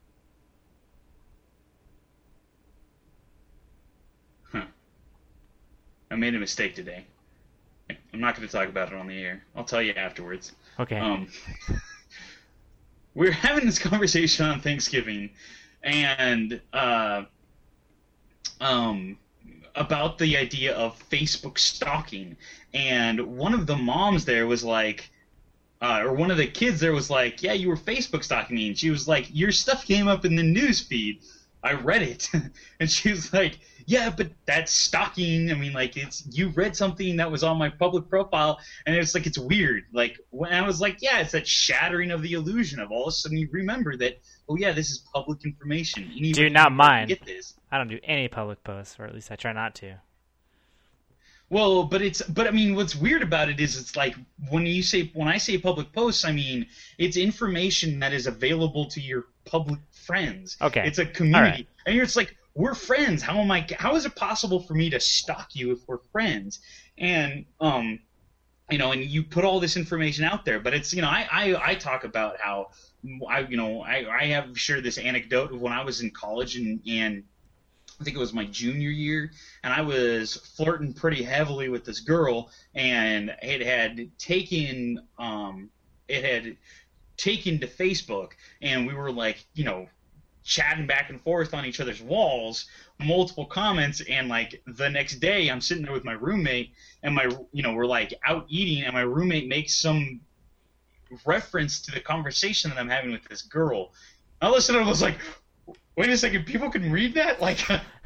Huh. I made a mistake today. I'm not going to talk about it on the air. I'll tell you afterwards. okay. Um, we're having this conversation on Thanksgiving, and uh, um, about the idea of Facebook stalking. And one of the moms there was like, uh, or one of the kids there was like, "Yeah, you were Facebook stalking me." And she was like, "Your stuff came up in the news feed. I read it." And she was like, "Yeah, but that's stalking. I mean, like, it's you read something that was on my public profile, and it's like it's weird." Like, when I was like, "Yeah, it's that shattering of the illusion of all of a sudden you remember that, oh yeah, this is public information. Anybody Do not can mine. Get this." I don't do any public posts, or at least I try not to. Well, but it's but I mean, what's weird about it is it's like when you say when I say public posts, I mean it's information that is available to your public friends. Okay. It's a community, right. And you're it's like we're friends. How am I? How is it possible for me to stalk you if we're friends? And um, you know, and you put all this information out there, but it's you know, I I, I talk about how I you know I I have shared this anecdote of when I was in college and and I think it was my junior year, and I was flirting pretty heavily with this girl, and it had taken um it had taken to Facebook, and we were like, you know, chatting back and forth on each other's walls, multiple comments, and like the next day I'm sitting there with my roommate, and my you know we're like out eating, and my roommate makes some reference to the conversation that I'm having with this girl. All of a sudden I was like, wait a second, people can read that? Like,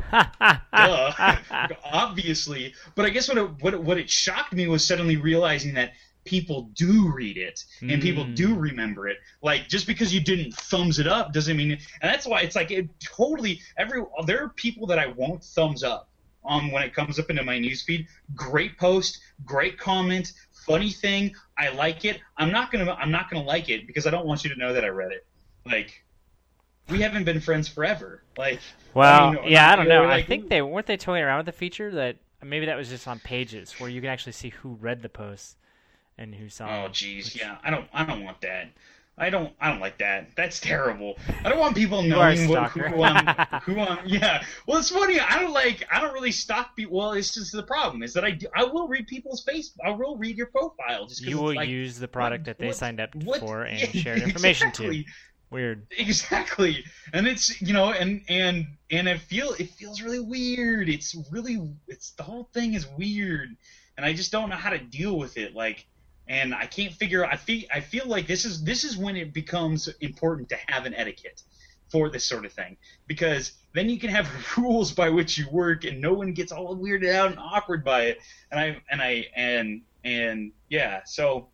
duh, obviously. But I guess what it, what it, what it shocked me was suddenly realizing that people do read it and mm. people do remember it. Like, just because you didn't thumbs it up doesn't mean. And that's why it's like it totally every. There are people that I won't thumbs up on when it comes up into my newsfeed. Great post, great comment, funny thing. I like it. I'm not gonna. I'm not gonna like it because I don't want you to know that I read it. Like. We haven't been friends forever. Like, well, I mean, yeah, I don't know. Like, I think they weren't they toying around with the feature that maybe that was just on Pages where you can actually see who read the post and who saw. Oh, them, jeez, which... yeah. I don't. I don't want that. I don't. I don't like that. That's terrible. I don't want people You are a knowing what, stalker. who I'm. Who I'm. Yeah. Well, it's funny. I don't like. I don't really stalk people. Well, it's just the problem is that I. Do, I will read people's face. I will read your profile. Just 'cause you it's will like, use the product what, that they what, signed up what, for and yeah, shared information exactly. to. Weird. Exactly. And it's, you know, and and and it feel it feels really weird. It's really it's the whole thing is weird, and I just don't know how to deal with it. Like, and I can't figure. I feel I feel like this is this is when it becomes important to have an etiquette for this sort of thing, because then you can have rules by which you work, and no one gets all weirded out and awkward by it. And I and I and and yeah. So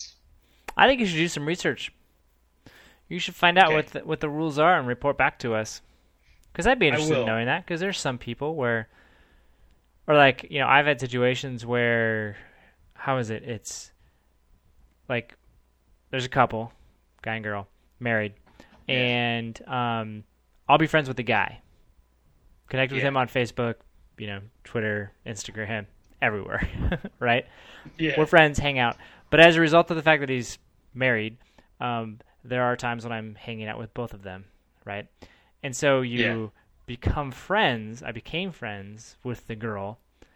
I think you should do some research. You should find out okay. what the, what the rules are and report back to us. Because I'd be interested I will. in knowing that. Because there's some people where, or like, you know, I've had situations where, how is it? It's like, there's a couple, guy and girl, married, yeah. and um, I'll be friends with the guy. Connect with yeah. him on Facebook, you know, Twitter, Instagram, everywhere, right? Yeah. We're friends, hang out. But as a result of the fact that he's married, um, there are times when I'm hanging out with both of them, right? And so you yeah. become friends. I became friends with the girl,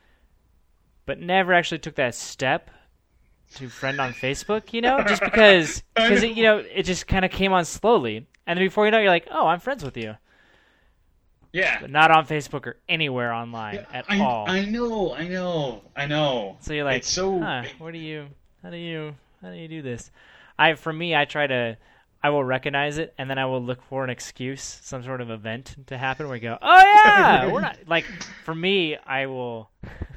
but never actually took that step to friend on Facebook, you know, just because, because it, you know, it just kind of came on slowly. And then before you know it, you're like, oh, I'm friends with you. Yeah. But not on Facebook or anywhere online yeah, at I, all. I know, I know, I know. So you're like, it's so... huh, what do you, how do you, how do you do this? I, for me, I try to, I will recognize it, and then I will look for an excuse, some sort of event to happen where you go, oh yeah, we're not, like, for me, I will,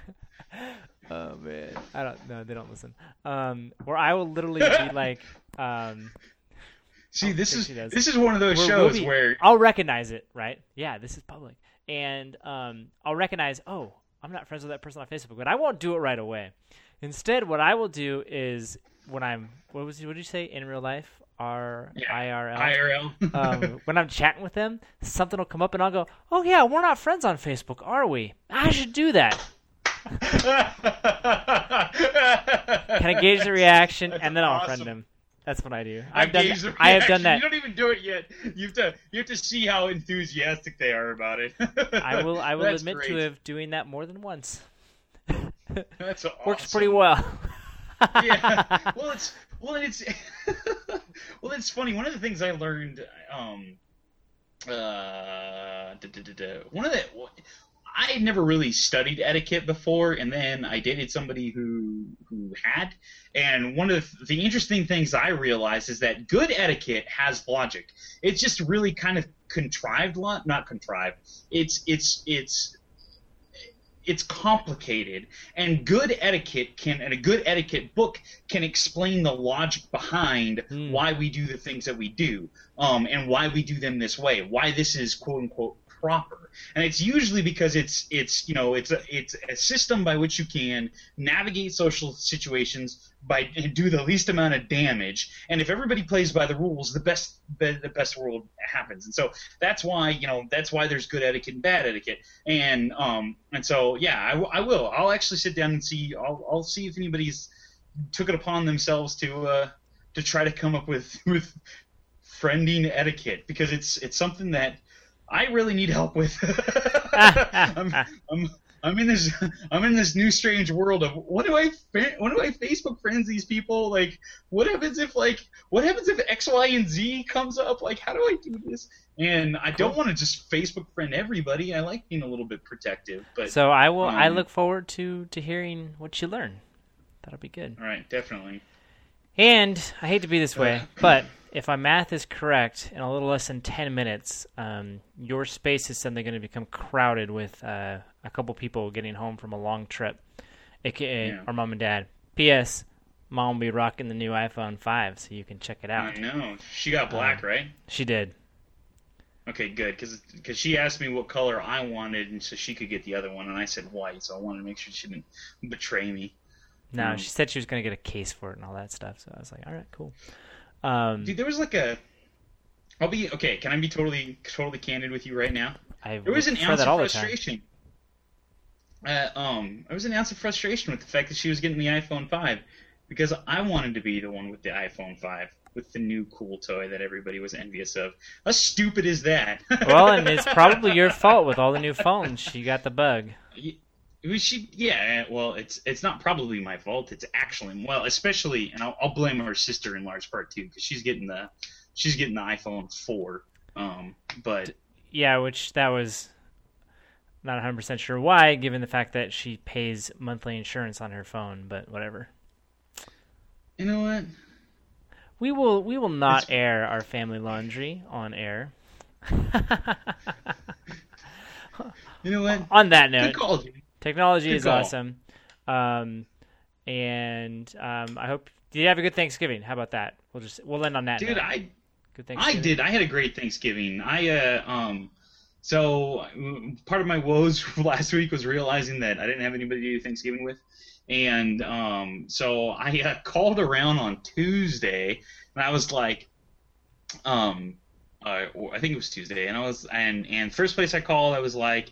oh man, I don't, no, they don't listen, um, where I will literally be like, um, see, oh, this is, does. this is one of those We're, shows we'll be, where, I'll recognize it, right, yeah, this is public, and, um, I'll recognize, oh, I'm not friends with that person on Facebook, but I won't do it right away. Instead, what I will do is, when I'm, what was, what did you say, in real life? R yeah, I R L. I R L. um, when I'm chatting with them, something will come up and I'll go, oh yeah, we're not friends on Facebook, are we? I should do that. Kind of gauge the reaction, That's and then I'll awesome. friend them. That's what I do. I've I done. gauge the I have done that. You don't even do it yet. You have to. You have to see how enthusiastic they are about it. I will. I will That's admit great. to have doing that more than once. That's awesome. Works pretty well. Yeah. Well, it's well, it's well, it's funny. One of the things I learned, um, uh, da, da, da, da, one of the, I had never really studied etiquette before, and then I dated somebody who who had. And one of the, the interesting things I realized is that good etiquette has logic. It's just really kind of contrived, lo- not contrived. It's it's it's. It's complicated, and good etiquette can, and a good etiquette book can explain the logic behind mm. why we do the things that we do, um, and why we do them this way, why this is quote unquote proper. And it's usually because it's it's you know it's a it's a system by which you can navigate social situations by and do the least amount of damage. And if everybody plays by the rules, the best the best world happens. And so that's why you know that's why there's good etiquette and bad etiquette. And um and so yeah, I, w- I will. I'll actually sit down and see. I'll I'll see if anybody's took it upon themselves to uh to try to come up with with friending etiquette, because it's it's something that I really need help with. I'm, I'm I'm in this I'm in this new strange world of what do I what do I Facebook friends these people, like what happens if like what happens if X, Y, and Z comes up, like how do I do this? And I don't want to just Facebook friend everybody. I like being a little bit protective. But so I will. Um, I look forward to to hearing what you learn. That'll be good. All right, definitely. And I hate to be this way, but if my math is correct, in a little less than ten minutes, um, your space is suddenly going to become crowded with uh, a couple people getting home from a long trip, aka Yeah. our mom and dad. P S. Mom will be rocking the new iPhone five, so you can check it out. I know. She got black, Um, right? She did. Okay, good, because she asked me what color I wanted, and so she could get the other one, and I said white, so I wanted to make sure she didn't betray me. No, Um, she said she was going to get a case for it and all that stuff, so I was like, all right, cool. Um, Dude, there was like a... I'll be... Okay, can I be totally totally candid with you right now? I There was an prefer ounce that of all the time. frustration. Uh, um, there was an ounce of frustration with the fact that she was getting the iPhone five, because I wanted to be the one with the iPhone five, with the new cool toy that everybody was envious of. How stupid is that? Well, and it's probably your fault with all the new phones. She got the bug. It was she, yeah. Well, it's it's not probably my fault. It's actually well, especially, and I'll, I'll blame her sister in large part too, because she's getting the she's getting the iPhone four. Um, but Yeah, which that was not one hundred percent sure why, given the fact that she pays monthly insurance on her phone, but whatever. you know what? We will we will not It's- air our family laundry on air. You know what? On that Good note, call, dude. technology Good is call. awesome. Um, and um, I hope did you have a good Thanksgiving? How about that? We'll just we'll end on that Dude, note. I Good I Thanksgiving. did. I had a great Thanksgiving. I uh um so mm, part of my woes last week was realizing that I didn't have anybody to do Thanksgiving with, and um so I uh, called around on Tuesday, and I was like, um, uh, I think it was Tuesday, and I was and and first place I called, I was like,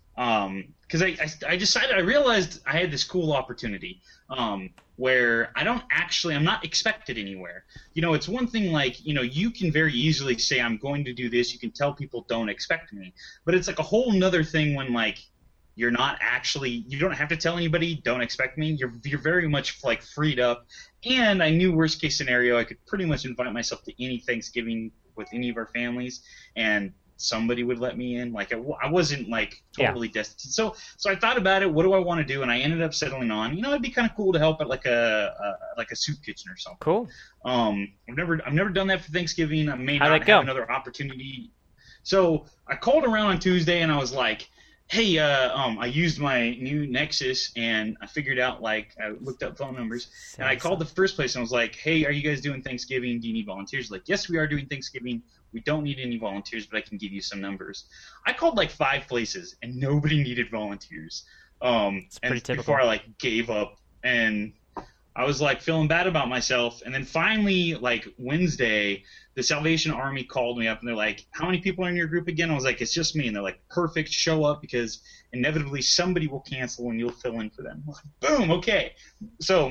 um, because I, I I decided I realized I had this cool opportunity, um, where I don't actually I'm not expected anywhere. You know, it's one thing like, you know, you can very easily say I'm going to do this. You can tell people don't expect me, but it's like a whole nother thing when like you're not actually you don't have to tell anybody don't expect me. You're you're very much like freed up. And I knew worst case scenario I could pretty much invite myself to any Thanksgiving with any of our families, and somebody would let me in. Like I, I wasn't like totally Yeah. destined. So so I thought about it. What do I want to do? And I ended up settling on, you know, it'd be kind of cool to help at like a, a like a soup kitchen or something. Cool. Um, I've never I've never done that for Thanksgiving. I may How'd not it have go? another opportunity. So I called around on Tuesday and I was like, hey, uh, um, I used my new Nexus and I figured out like I looked up phone numbers and I called the first place and I was like, hey, are you guys doing Thanksgiving? Do you need volunteers? Like, yes, we are doing Thanksgiving. We don't need any volunteers, but I can give you some numbers. I called like five places and nobody needed volunteers. Um, It's pretty and typical. before I like gave up, and I was like feeling bad about myself. And then finally, like Wednesday, the Salvation Army called me up and they're like, how many people are in your group again? I was like, it's just me. And they're like, perfect, show up because inevitably somebody will cancel and you'll fill in for them. I was like, boom, okay. So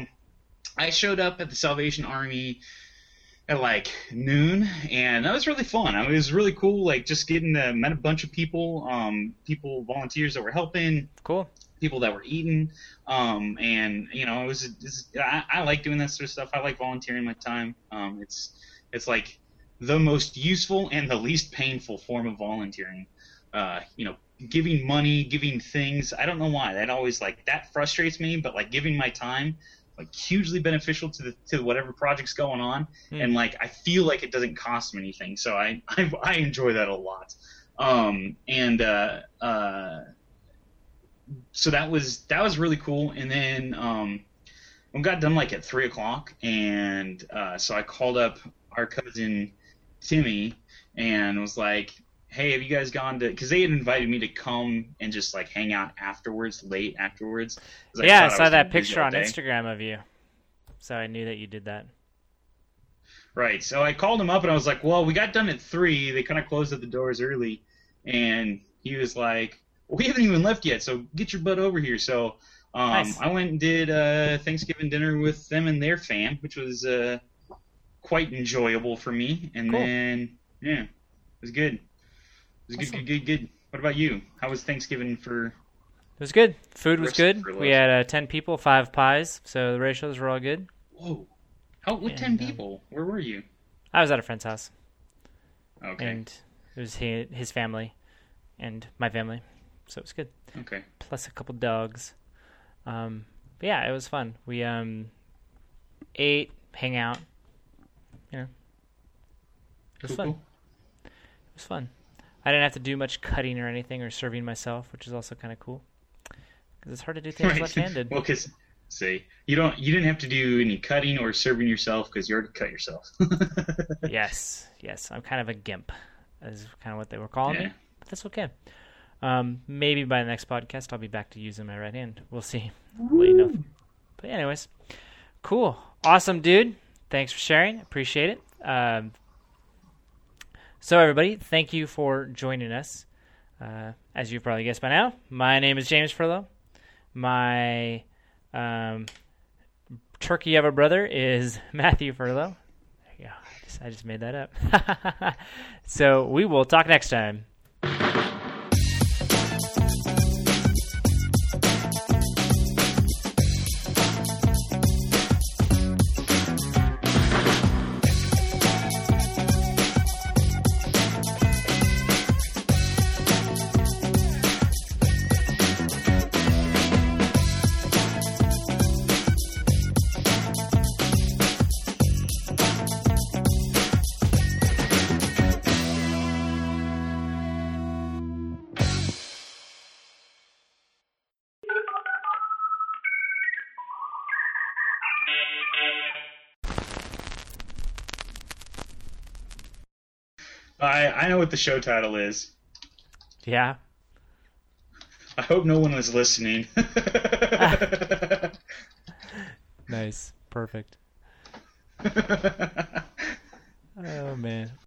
I showed up at the Salvation Army at like noon, and that was really fun. I mean, it was really cool, like just getting to met a bunch of people, um, people, volunteers that were helping, Cool. people that were eating, um, and you know, it was, it was I, I like doing that sort of stuff. I like volunteering my time. Um, it's it's like the most useful and the least painful form of volunteering. Uh, you know, giving money, giving things. I don't know why that always like that frustrates me, but like giving my time, like hugely beneficial to the to whatever project's going on, Hmm. and like I feel like it doesn't cost me anything, so I I, I enjoy that a lot. Um, and uh, uh, so that was that was really cool. And then um, we got done like at three o'clock, and uh, so I called up our cousin Timmy and was like, hey, have you guys gone to, because they had invited me to come and just like hang out afterwards, late afterwards. 'cause Yeah, I thought saw was that gonna be busy picture all on day. Instagram of you, so I knew that you did that. Right. So I called him up and I was like, well, we got done at three. They kind of closed at the doors early. And he was like, well, we haven't even left yet, so get your butt over here. So um, Nice. I went and did uh, Thanksgiving dinner with them and their fam, which was uh, quite enjoyable for me. And Cool. then, yeah, it was good. It was Awesome. good, good, good, good. What about you? How was Thanksgiving for? It was good. Food was Rest good. for We last. had uh, ten people, five pies, so the ratios were all good. Whoa, how? What And, ten um, people? Where were you? I was at a friend's house, Okay, and it was his, his family and my family, so it was good. okay. Plus a couple dogs. Um, but yeah, it was fun. We um, ate, hang out. You know, it was Cool, fun. cool. It was fun. I didn't have to do much cutting or anything or serving myself, which is also kind of cool. Because it's hard to do things Right. left-handed. Well, because see, you don't, you didn't have to do any cutting or serving yourself because you already cut yourself. Yes, yes. I'm kind of a gimp, is kind of what they were calling Yeah. me. But that's okay. Um, maybe by the next podcast, I'll be back to using my right hand. We'll see. I'll let you know. But anyways, cool. Awesome, dude. Thanks for sharing. Appreciate it. Um, so, everybody, thank you for joining us. Uh, as you've probably guessed by now, my name is James Furlow. My um, turkey of a brother is Matthew Furlow. There you go. I just, I just made that up. So we will talk next time. I I know what the show title is. Yeah. I hope no one was listening. Nice. Perfect. Oh, man.